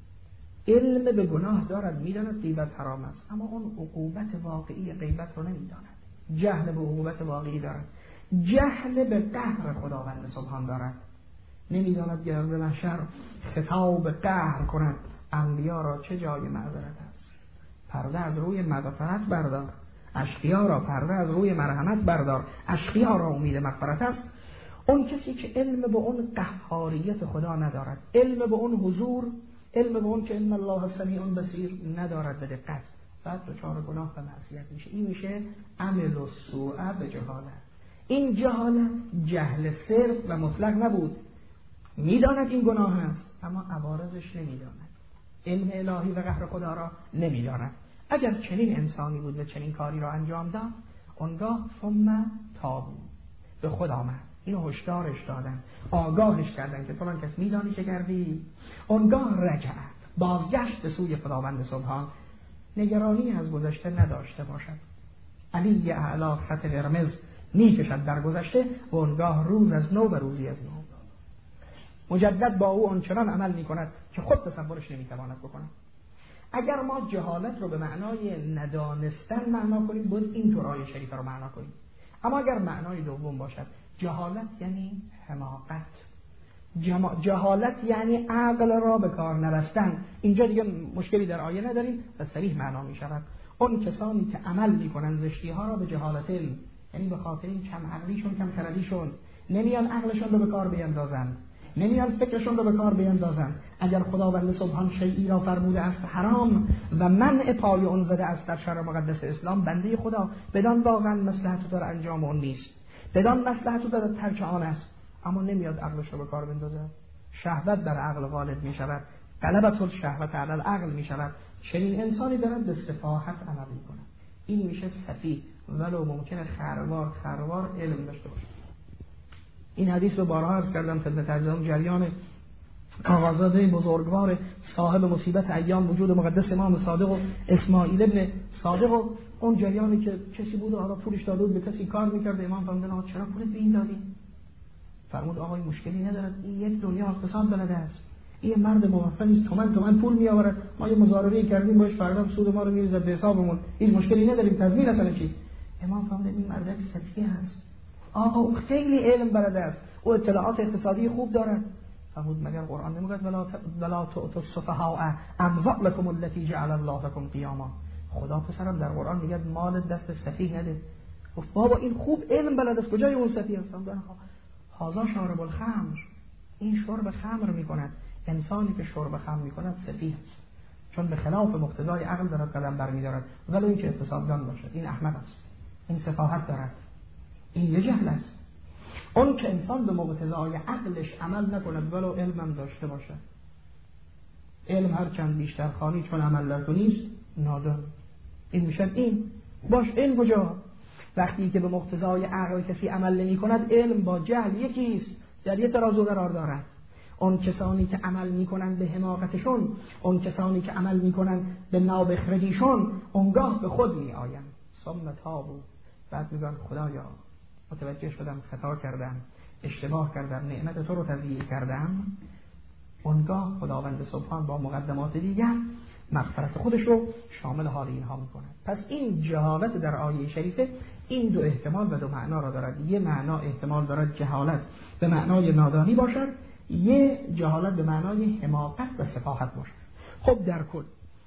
علم به گناه دارد، میداند غیبت حرام است، اما اون عقوبت واقعی غیبت رو نمیداند. جهل به عقوبت واقعی دارد، جهل به قهر خداوند سبحان دارد، نمیداند که به محشر خطاب قهر کند انبیا را چه جای معذرت است. پرده از روی مغفرت بردار، اشقیا را پرده از روی مرحمت بردار، اشقیا را امید مغفرت است. اون کسی که علم به اون قهاریت خدا ندارد، علم به اون حضور، علم به اون که ان الله سمیع بصیر ندارد به دقت، بعد دچار گناه و معصیت میشه. این میشه عمل السوء به جهالت. این جهالت جهل صرف و مطلق نبود، میداند این گناه است اما عوارضش نمیداند، علم الهی و قهر خدا را نمیداند. اگر چنین انسانی بود و چنین کاری را انجام داد، اونگاه ثم تابو به خود آمد، اینو هشدارش دادن، آگاهش کردن که فلان کس میدانی چه کردی، اونگاه رجع بازگشت به سوی خداوند سبحان، نگرانی از گذشته نداشته باشد. علی اعلی خط قرمز میکشد در گذشته و اونگاه روز از نو و روزی از نو مجدد با او آنچنان عمل میکند که خود تصورش نمیتواند بکند. اگر ما جهالت رو به معنای ندانستن معنا کنیم، باید اینطور آیه شریفه رو معنا کنیم. اما اگر معنای دوم باشد، جهالت یعنی حماقت، جهالت یعنی عقل را به کار نبستن، اینجا دیگه مشکلی در آیه نداریم و صریح معنا می شود. اون کسانی که عمل میکنن زشتی ها را به جهالت علم، یعنی به خاطر این کم عقلیشون، کم خردیشون، نمیان عقلشون رو به کار بیندازن، نمیان فکرشون رو به کار بیندازن. اگر خداوند سبحان شیئی را فرموده است حرام و منع پای اون زده است در شرع مقدس اسلام، بنده خدا بدان واقعا مصلحت در انجام اون نیست، بدان مصلحت در ترک آن است، اما نمیاد عقلش رو به کار بندازه. شهوت بر عقل غالب می شود، غلبت الشهوت علی العقل می شود. چنین انسانی دارد به سفاهت عمل می کند. این میشه سفیه، ولو ممکنه خروار علم داشته باشه. این حدیث رو بارها عرض کردم خدمت عزیزان، جریان آقازاده بزرگوار صاحب مصیبت ایام وجود مقدس امام صادق و اسماعیل ابن صادق و اون جریانی که کسی بود و حالا پولش داده بود به کسی کار میکرد، امام فرمودن چرا پولت به این دادی؟ فرمود آقای مشکلی ندارد، این یک دنیا اقتصاد بلده است، این مرد موفقی است، تومن پول میآورد، ما یه مزارعه‌ای کردیم باش، فردا سود ما رو میریزه به حسابمون، هیچ مشکلی نداریم، تضمین اصلا چیز. امام فرمود این مرد سفیه است، آقا او خیلی علم بلده است، او اطلاعات اقتصادی خوب دارد. فرمود مگر قرآن نمیگه ولا تؤتوا السفهاء اموالکم التي جعل الله لكم قیاما؟ خدا پسرم در قرآن میگه مال دست سفیه نده. گفت بابا این خوب علم بلد است، کجای اون سفیه است؟ هذا شارب الخمر، این شرب خمر میکند. انسانی که شرب خمر میکند سفیه است، چون به خلاف مقتضای عقل دارد قدم برمیدارد، ولو اینکه اقتصاددان باشد. این احمق است، این سفاهت دارد، این یه جهل است. اون که انسان به مقتضای عقلش عمل نکند ولو علمم داشته باشد، علم هر چند بیشتر خوانی چون عمل در تو نیست نادان، این میشن. این باش علم کجا؟ وقتی که به مقتضای عقل کسی عمل نمی کند، علم با جهل یکیست، در یک ترازو قرار دارد. اون کسانی که عمل میکنن به حماقتشون، اون کسانی که عمل میکنن به نابخردیشون، اونگاه به خود می آیند. ثم تابوا، بعد میگن خدایا متوجه شدم، خطا کردم، اشتباه کردم، نعمت تو رو تضییع کردم. اونگاه خداوند سبحان با مقدمات دیگر مغفرت خودش رو شامل حال اینها میکنه. پس این جهالت در آیه شریفه این دو احتمال و دو معنا را دارد. یه معنا احتمال دارد جهالت به معنای نادانی باشد، یه جهالت به معنای حماقت و سفاهت باشد. خب در کل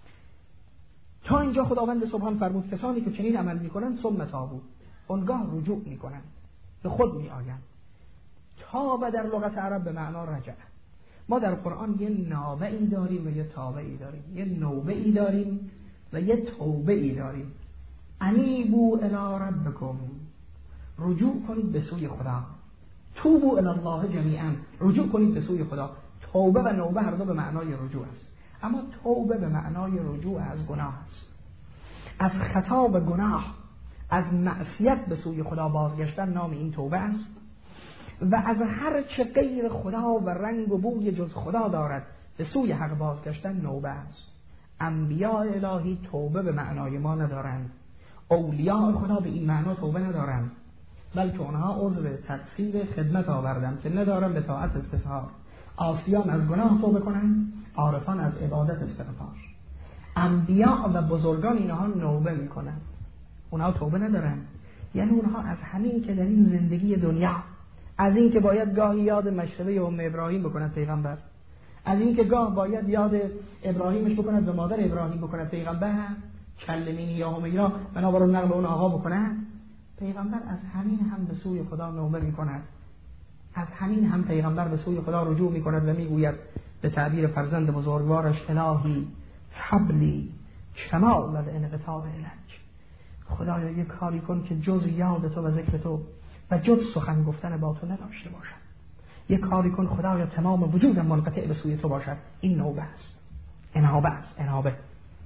تا اینجا خداوند سبحان فرمود کسانی که چنین عمل میکنن ثم تابوا، اونگاه رجوع میکنن، به خود میآیند. تاب در لغت عرب به معنا رجع. ما در قرآن یه نابعی داریم و یه تابعی داریم، یه نوبعی داریم و یه توبعی داریم. انیبوا الی ربکم، رجوع کنید به سوی خدا. توبوا الی الله جمیعا، رجوع کنید به سوی خدا. توبه و نوبه هر دو به معنای رجوع است، اما توبه به معنای رجوع از گناه است، از خطا و گناه، از معصیت به سوی خدا بازگشتن نام این توبه است. و از هر چه غیر خدا و رنگ و بوی جز خدا دارد به سوی حق بازگشتن نوبه است. انبیاء الهی توبه به معنای ما ندارند، اولیاء خدا به این معنا توبه ندارند، بلکه اونها عذر تقصیر خدمت آوردند که ندارن به طاعت استظهار. عاصیان از گناه توبه کنند، عارفان از عبادت استغفار. انبیاء و بزرگان اینها نوبه میکنند، اونها توبه ندارند. یعنی اونها از همین که در این زندگی دنیا، از این که باید گاهی یاد مشربه ام ابراهیم بکند پیغمبر، از این که گاه باید یاد ابراهیمش بکند و مادر ابراهیم بکند پیغمبر، کلمینی یا همیرا بنابراین نقل اون آقا بکند پیغمبر، از همین هم به سوی خدا نوبه میکند، از همین هم پیغمبر به سوی خدا رجوع میکند و میگوید به تعبیر فرزند بزرگوارش الهی حبلی کمال الانقطاع الک، خدایا یک کاری کن که جز یاد تو و ذکر تو و جز سخن گفتن با تو نداشته باشد. یک کاری کن خدایا تمام وجودم منقطع به سوی تو باشد. این نوبه است، انابه است، انابه.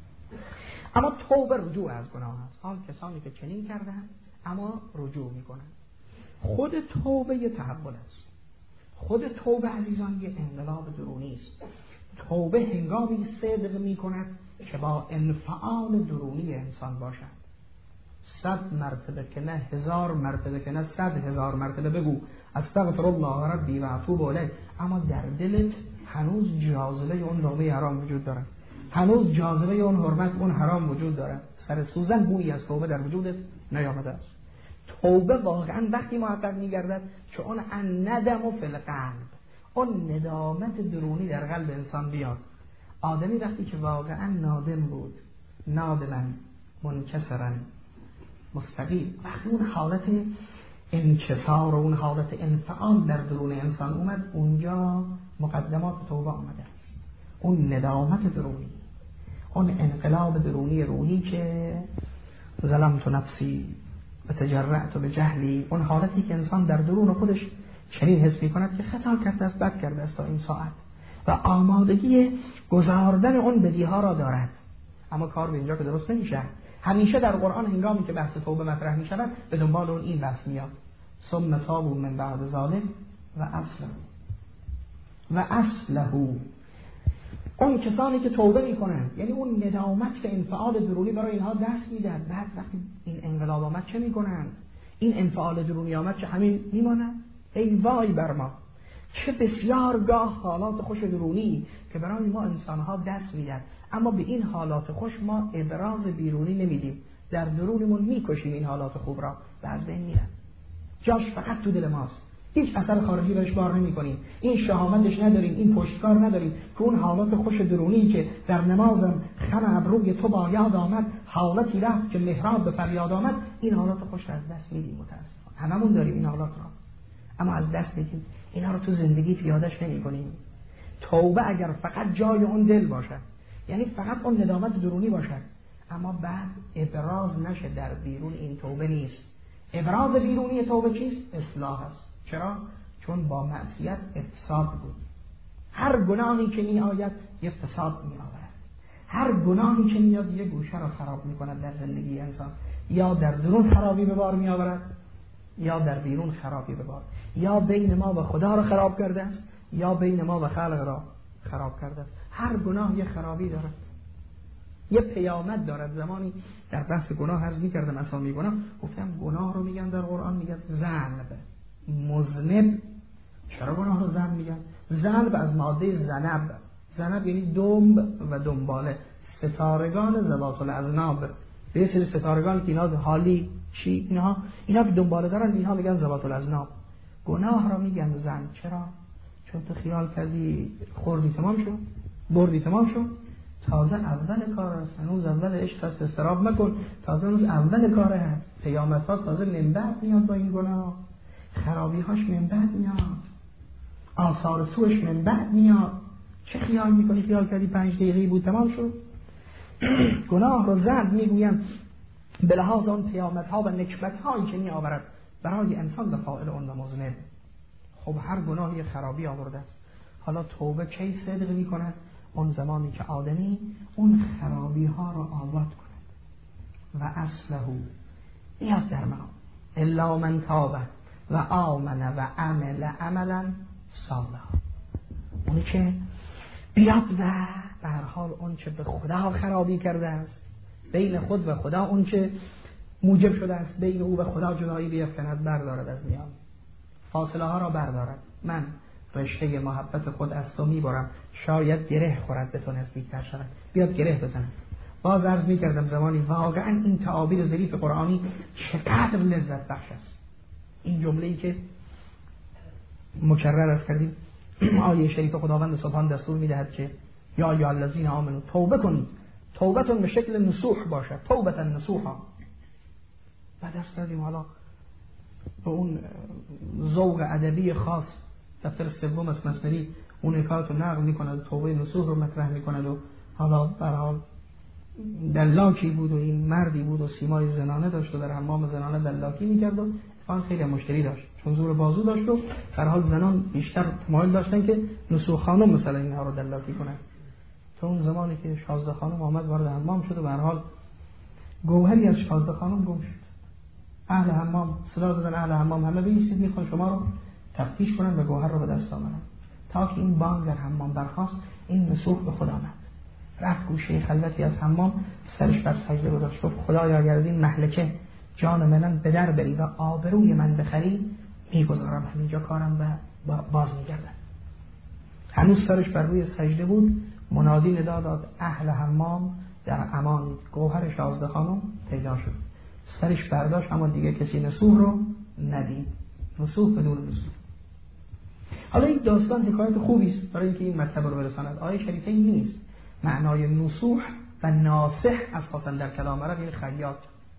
اما توبه رجوع از گناه است. حال کسانی که چنین کردن اما رجوع میکنن. خود توبه یه تحول است. خود توبه عزیزان یه انقلاب درونی است. توبه هنگامی صدق میکند که با انفعال درونی انسان باشد. 100 مرتبه که نه، 1000 مرتبه که نه، 100,000 مرتبه بگو استغفر الله ربی و اتوب الیه، اما در دلت هنوز جاذبه اون لقمه حرام وجود داره، هنوز جاذبه اون حرمت اون حرام وجود داره، سر سوزن بویی از توبه در وجودت نیامده است. توبه واقعا وقتی محقق میگردد که اون الندم فی القلب، اون ندامت درونی در قلب انسان بیاد. آدمی وقتی که واقعا نادم بود، نادما منکسرا مستقیم، وقتی اون حالت انکسار و اون حالت انفعال در درون انسان اومد، اونجا مقدمات توبه آمده است. اون ندامت درونی، اون انقلاب درونی روحی که ظلمت نفسی و تجرعت به جهلی، اون حالتی که انسان در درون خودش چنین حس می‌کند که خطا کرده است، بد کرده است تا این ساعت و آمادگی گزاردن اون بدیها را دارد. اما کار به اینجا که درست نمیشه. همیشه در قرآن هنگامی که بحث توبه مطرح می شود به دنبال اون این بحث میاد ثم تابوا من بعد ذلک و اصلحوا. اون کسانی که توبه میکنن، یعنی اون ندامت که انفعال درونی برای اینها دست میدهد، بعد وقتی این انقلاب آمد چه میکنن؟ این انفعال درونی آمد چه همین میمانن؟ ای وای بر ما، چه بسیار گاه حالات خوش درونی که برای ما انسانها دست میدن، اما به این حالات خوش ما ابراز بیرونی نمیدیم، در درونمون میکشیم این حالات خوب را و از بین میرن. جاش فقط تو دل ماست، هیچ اثر خارجی بهش بار نمی‌کنیم، این شهامتش نداریم، این پشتکار نداریم که اون حالات خوش درونی که در نمازم خم ابروی تو با یاد آمد، حالتی رفت که محراب به فریاد آمد، این حالات خوش از دست میدیم. متاسفانه هممون داریم این حالات را، اما از دست میدیم. اینا رو تو زندگی پیاده‌اش نمی‌کنیم. توبه اگر فقط جای اون دل باشد، یعنی فقط اون ندامت درونی باشد، اما بعد ابراز نشه در بیرون، این توبه نیست. ابراز بیرونی توبه چیست؟ اصلاح است. چرا؟ چون با معصیت افساد بود. هر گناهی که می آید یه فساد می آورد. هر گناهی که میاد یه گوشه را خراب می کند در زندگی انسان، یا در درون خرابی به بار می آورد یا در بیرون خرابی به بار، یا بین ما و خدا را خراب کرده است یا بین ما و خلق را خراب کرده است. هر گناه یه خرابی دارد، یه پیامد دارد. زمانی در بحث گناه عرض می‌کردم اسامی گناه، گفتم گناه رو میگن در قرآن میگن ذنب، مذنب. چرا گناه رو ذنب میگن؟ ذنب از ماده ذنب، ذنب یعنی دنب و دنباله، ستارگان ذوات الاذناب. به سری ستارگان که اینا حالی چی اینا که دنباله دارن، اینها میگن ذوات الاذناب. گناه رو میگن ذنب. چرا؟ چون تو خیال کردی خوردی تمام شد، بردی تمام شد، تازه اول کار است، هنوز اول عشق است، استراب مکن، تازه هنوز اول کاره هست. قیامت ها تازه من بعد میاد، با این گناه خرابی هاش من بعد میاد، آثار سوش من بعد میاد. چه خیال میکنی؟ خیال کردی 5 دقیقه بود تمام شد. گناه رو زد میگویم به لحاظ آن پیامت ها و نکبت هایی که می آورد برای انسان و فاعل اون و مذنب. خب هر گناهی خرابی آورده است. حالا توبه کی صدق می کند؟ اون زمانی که آدمی اون خرابی ها رو آباد کند و اصلهو بیاد در ما الا من تابه و آمن و عمل عملا صالحا. اونی که بیاد و به هر حال اون چه به خدا خرابی کرده است، بین خود و خدا اون چه موجب شده است بین او و خدا جدایی بیفکند، بردارد از میان، فاصله ها را بردارد. من رشته محبت خود از تو میبرم، شاید گره خورد به تو نزدیکتر شود، بیاد گره بزند. باز عرض میکردم زمانی واقعا این تعابیر ظریف قرآنی چقدر لذت بخش است. این جمله‌ای که مکرر از کردیم، آیه شریف خداوند سبحان دستور میدهد که یا ایها الذین آمنوا توبه کنید، توبتون به شکل نصوح باشد، توبتا نصوحا. بعد درس کردیم حالا به اون ذوق ادبی خاص دفتر سوم از مثنوی اون حکایت رو نقل میکند، توبه نصوح رو مطرح میکند و حالا به هر حال دلاکی بود و این مردی بود و سیمای زنانه داشت و در حمام زنانه دلاکی میکرد و فان خیلی مشتری داشت، چون زور بازو داشت و به هر حال زنان بیشتر تمایل داشتن که نصوح خانم مثلا اینها رو دلاکی کنن. تا اون زمانی که شازده خانم آمد وارد حمام شد و به هر حال گوهری از شازده خانم گم شد. اهل حمام صدا زدن، اهل حمام همه بایستید، میخوان شما رو تفتیش کنن و گوهر رو به دست آورن. تا که این بانگ در حمام برخاست، این نصوح به خود آمد، رفت گوشه خلوتی از حمام، سرش بر سجده گذاشت، گفت خدایا اگر از این مهلکه جان من به در بری و آبروی من بخری، میگذارم همینجا کارم و باز میگردم. هنوز سرش بر روی سجده بود، منادی ندا داد اهل حمام در امان، گوهر شازده خانم پیدا شد. سرش برداشت اما دیگه کسی نصوح رو ندید، نصوح بدون نصوح. حالا این داستان حکایت خوبی است برای اینکه این مطلب رو برساند. آیه شریفه این نیست. معنای نصوح و ناصح از خاصن در کلام عرب یعنی خیاط.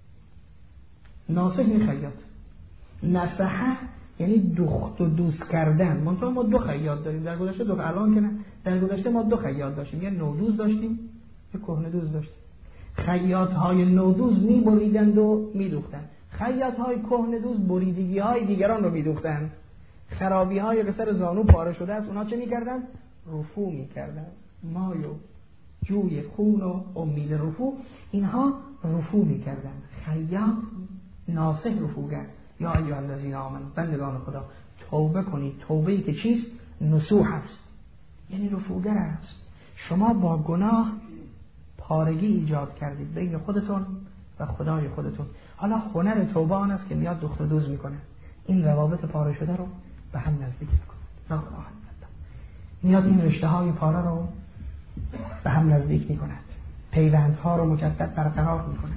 ناصح یعنی خیاط، نصحه یعنی دوخت و دوست کردن. منطقه ما 2 خیاط داریم، در گذشته 2، الان که نه، در گذشته ما 2 خیاط داشتیم، یه نودوز داشتیم یه کهنه دوز داشتیم. خیاط های نودوز می بریدند و می دوختند، خیاط های کهنه دوز بریدگی های دیگران رو می دوختند. خرابی های به سر زانو پاره شده است، اونا چه می کردند؟ رفو می کردند. مایو جوی خون و امید رفو، اینها رفو می کردند. خیاط ناصح رفوگر. یا ایها الذین آمنوا، بندگان خدا توبه کنید. توبه‌ای که چیست؟ نصوح است، یعنی رفوگر است. شما با گناه پارگی ایجاد کردید بین خودتون و خدای خودتون. حالا هنر توبه آن است که میاد دخت و دوز میکنه، این روابط پاره شده رو به هم نزدیک میکنند. لا اله الا الله. میاد این رشته های پاره رو به هم نزدیک میکند، پیوندها رو مجدد برقرار میکند.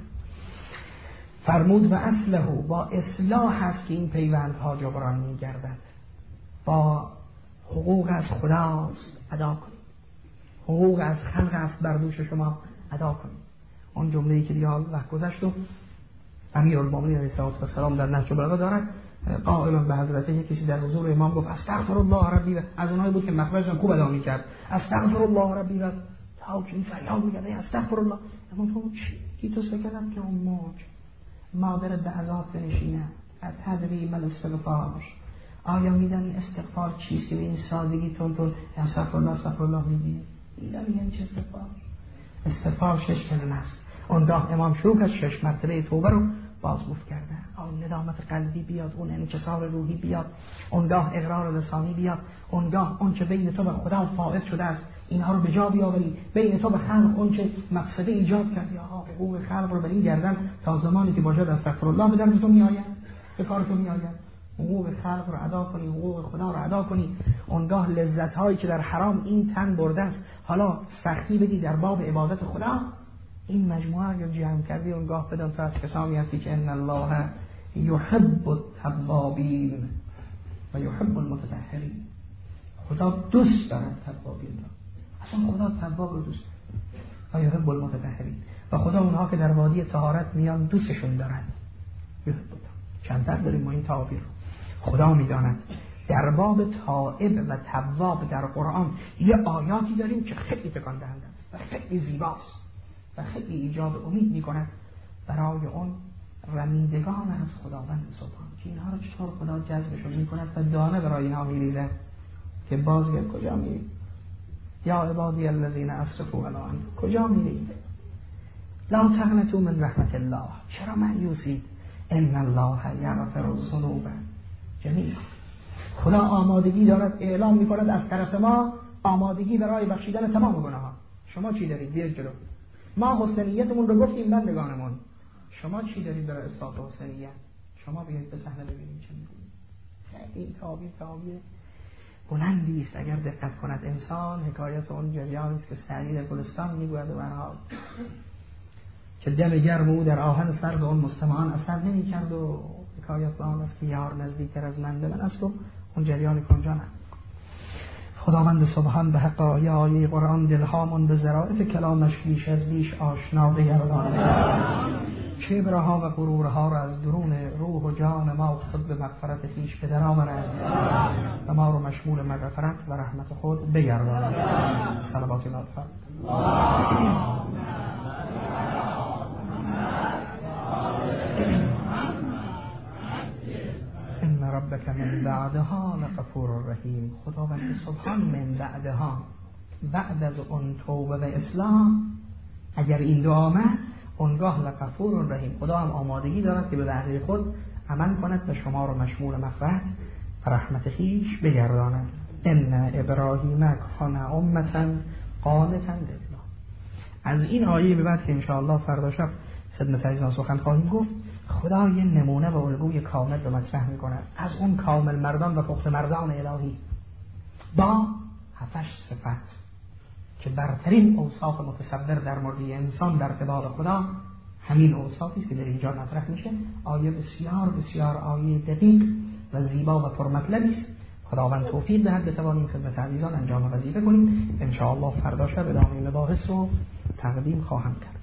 فرمود و اصله، با اصلاح هست که این پیوندها جبران میگردد. با حقوق از خداست ادا کنید، حقوق از خلق است بر دوش شما ادا کنید. اون جمله‌ای که دیگه وقت گذشت و امیرالمومنین علیه السلام در نهج البلاغه دارد، قائلا به حضرت یک کسی در حضور امام گفت استغفر الله ربی، از اونایی بود که مخرجش خوب ادا می‌کرد، استغفر الله ربی، و تا که این فریاد می‌کرد استغفر الله. امام تو چی تو سکلم که اون موج مادر به عذاب بنشینه، تدری مل استغفار، آیا میدن استغفار چیزی به این سادگی تون استغفر الله میگی؟ اینا میگن چه استغفار 6 کلمه است. اونگاه امام شروع کرد 6 مرتبه توبه رو بازگفت کردن. اون ندامت قلبی بیاد، اون انکسار روحی بیاد، اونگاه اقرار لسانی بیاد، اونگاه اون چه بین تو و خدا فائت شده است اینها رو به جا بیاوری، بین تو و خلق اون چه مقصد ایجاد کردی، آها حقوق خلق رو بر این گردن تا زمانی که باشد استغفرالله به درد تو میآید، به کار تو میآید. حقوق خلق رو ادا کنی، حقوق خدا رو ادا کنی. اونگاه لذت هایی که در حرام این تن برده است حالا سختی بدی در باب عبادت خدا. این مجموعه اگر جمع کردی اونگاه بدان تو از کسانی هستی که ان الله یحب التوابین و یحب المتطهرین. خدا دوست دارد توابین را، اصلا خدا تواب رو دوست و یحب المتطهرین، و خدا اونها که در وادی طهارت میان دوستشون دارد. یحب چندتر داریم ما این تعابیر رو. خدا میداند. در باب تائب و تواب در قرآن یه آیاتی داریم که خیلی تکان دهنده است و خیلی زیباست و خیلی ایجاد امید میکند برای اون رمیدگان از خداوند سبحان، که اینها رو چطور خدا جذبشون میکند و دانه برای اینها میریزد که بازگرد کجا میرید یا عبادی الذین اسرفوا علی انفسهم، کجا میرید؟ لا تقنطوا من رحمت الله، چرا مایوسید؟ ان الله یغفر الذنوب جمیعا. خدا آمادگی دارد، اعلام میکند از طرف ما آمادگی برای بخشیدن تمام گناهان. شما چی دارید؟ بیاید جلو. ما حسنیتمون رو گفتیم بندگانمون، شما چی دارید برای اثبات حسنیت؟ شما بیایید به صحنه ببینید چه میگویید. این تعابیر بلندی است اگر دقت کند انسان. حکایت اون جریانی است که سعدی در گلستان میگوید و آنها که دم گرم او در آهن سرد اون مستمعان اثر نمی‌کرد و حکایت آن است که یار نزدیکتر از من است و اون جریانی کنجا نه. خداوند سبحان به حق آیه قرآن دلهامون به ظرافت کلامش بیش از بیش آشنا بگرداند، کبرها و غرورها را از درون روح و جان ما خود به مغفرت خویش به در آورد و ما رو مشمول مغفرت و رحمت خود بگرداند. صلوات الله ان ربک من بعدها لغفور رحیم. خداوند سبحان من بعدها، بعد از اون توبه و اصلاح اگر این دو آمد اونگاه لغفور رحیم. خدا هم آمادگی دارد که به وعده خود عمل کند و شما رو مشمول مغفرت و رحمت خویش بگرداند. ان ابراهیم کان امة قانتا لله. از این آیه به بعد که انشاءالله فردا شب خدمت عزیزان سخن خواهیم گفت، خدا یه نمونه و الگوی کامل رو مطرح می‌کند از اون کامل مردان و پخته مردان الهی با 7 صفت که برترین اوصاف متصور در مورد انسان در ارتباط خدا همین اوصافی است که در اینجا مطرح میشه. آیه بسیار بسیار آیه دقیق و زیبا و پرمطلبی است. خداوند توفیق دهد بتوانیم خدمت عزیزان انجام وظیفه کنیم. ان شاء الله فردا شب ادامه مباحث رو تقدیم خواهم کرد.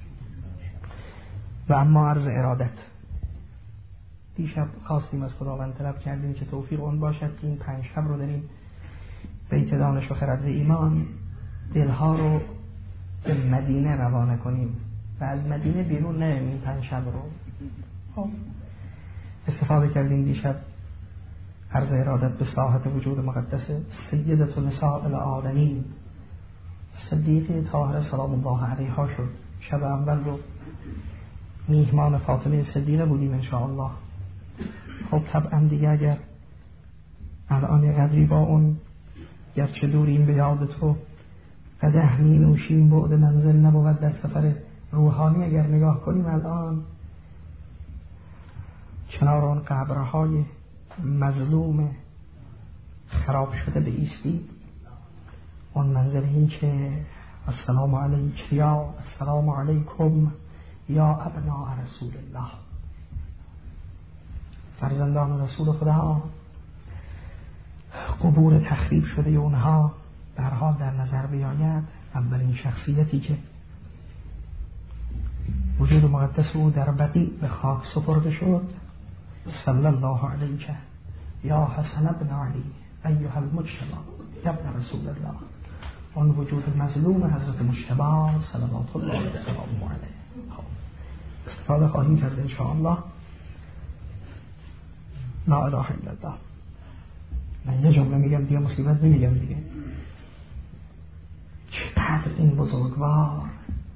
و اما عرض ارادت، دیشب خواستیم از خداوند طلب کردیم که توفیق اون باشد که این 5 شب رو داریم بیت دانش و خرد و ایمان دلها رو به مدینه روانه کنیم و از مدینه بیرون نریم. این 5 شب رو استفاده کردیم دیشب. عرض ارادت به ساحت وجود مقدس سیدة نساء العالمین صدیقه طاهره سلام الله علیها شد. شب اول رو میهمان فاطمه صدیقه بودیم انشاءالله. خب طبعا دیگه اگر الان یه قدری با اون گرچه دوریم به یاد تو قدح می نوشیم بعد منزل نبود در سفر روحانی، اگر نگاه کنیم الان کنار اون قبرهای مظلوم خراب شده بایستید. اون منزل این که السلام علیک یا السلام علیکم یا ابناء رسول الله، فرزندان رسول خدا، قبور تخریب شده اونها در حال در نظر بیاید. اولین شخصیتی که وجود مقدس او در بقیع به خاک سپرده شد، صلی الله علیک یا حسن ابن علی ایها المجتبی یا ابن رسول الله، اون وجود مظلوم حضرت مجتبی صلوات الله و سلامه علیه. استفاده خواهیم کرد ان شاء الله. لا اله الا الله. من یه جمله میگم دیگه مصیبت نمیگم دیگه. چقدر این بزرگوار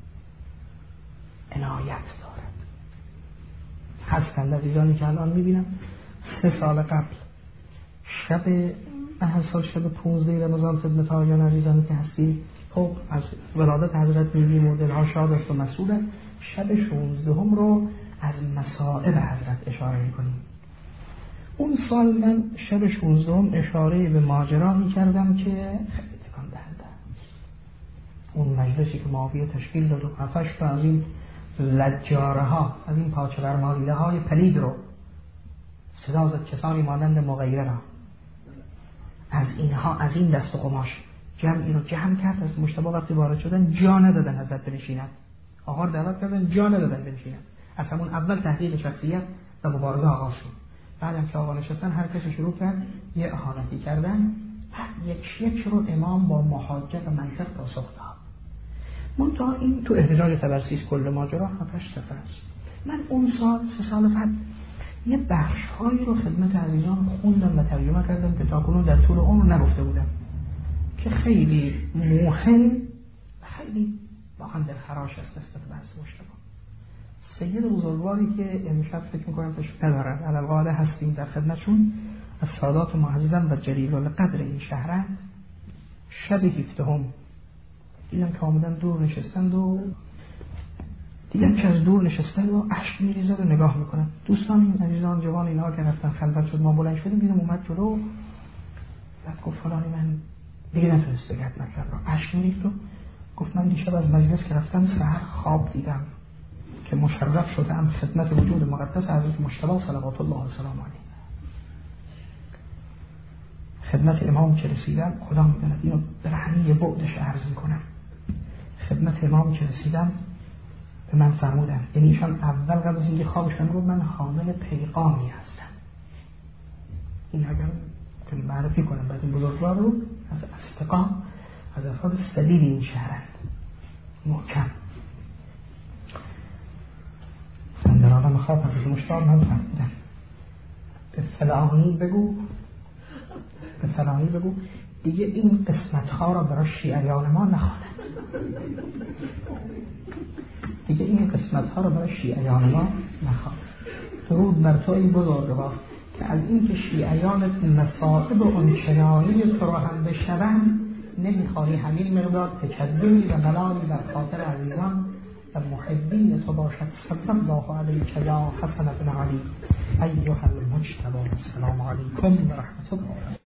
عنایت دارد. هستند عزیزانی که الان میبینم 3 سال قبل شب احسال شب 15 رمضان خدمت آقایان عزیزانی که هستی، خب از ولادت حضرت میگیم و دلها شاد است و مسرور است. شب 16 رو از مصائب حضرت اشاره میکنیم. اون سال من شب 16 اشاره به ماجرایی کردم که خیلی تکان دهنده. اون مجلسی که معاویه تشکیل داد و 7 تا از این لجاره ها، از این پاچه برمالیده های پلید رو صدا زد، کسانی مانند مغیره را، از اینها، از این دست و قماش جمعی رو جمع کرد. از مجتبی وقتی وارد شدن جا ندادن حضرت بنشینند، آقا رو دعوت کردن جا ندادن بنشینند. از همون اول تحقیق شخصیت و مبارزه آغاز شد. بعدم که آقا نشستن هر کسی شروع کرد یه اهانتی کردن. بعد یک رو امام با محاجت و منطق پاسخ داد. منتها این تو احتجاج تبرسیس کل ماجرا 7 صفحه است. من اون سال 3 سال بعد یه بخش‌هایی رو خدمت عزیزان خوندم و ترجمه کردم که تاکنون در طول عمر نگفته بودم، که خیلی مهم، خیلی واقعا در خراش است نسبت به بحث مجتبی. سید بزرگواری که امشب فکر می‌کنم تشریف ندارن، علاوه هستیم در خدمتشون، از سادات معظم و جلیل القدر این شهرند. شب 17 دیدم که آمدن دور نشستند و دیدم که از دور نشستند و اشک میریزه و نگاه میکنن. دوستان این عزیزان جوان اینها که رفتن خلوت شد، ما بلند شدیم دیدم اومد جلو، بعد گفت فلانی من دیگه نتونست بگم مطلب رو، اشک میریخت و گفت من دیشب از مجلس که رفتم سحر خواب دیدم که مشرف شدم خدمت وجود مقدس حضرت مجتبی صلوات الله و سلامه علیه. خدمت امام که رسیدم، خدا میداند اینو برهنه بعدش عرض میکنم، خدمت امام که رسیدم به من فرمودن، یعنی ایشان اول قبل از اینکه خوابش من گفت من حامل پیغامی هستم. این اگر که معرفی کنم بعد این بزرگوار رو از افتقا، از افراد سدید این شهرند محکم. من در آدم خواب حضرت مجتبی من فرمودن به فلانی بگو دیگه این قسمت‌ها را برای شیعیان ما نخواند. دیگه این قسمت‌ها را برای شیعیان ما نخواند. درود بر تو ای بزرگوار که از این که شیعیانت مصائب اونچنانی تو را هم بشنوند نمیخواهی همین مقدار تکدری و ملالی در خاطر عزیزان و محبین تو باشد. صلی الله علیک یا حسن بن علی ایها المجتبی. السلام علیکم و رحمت الله.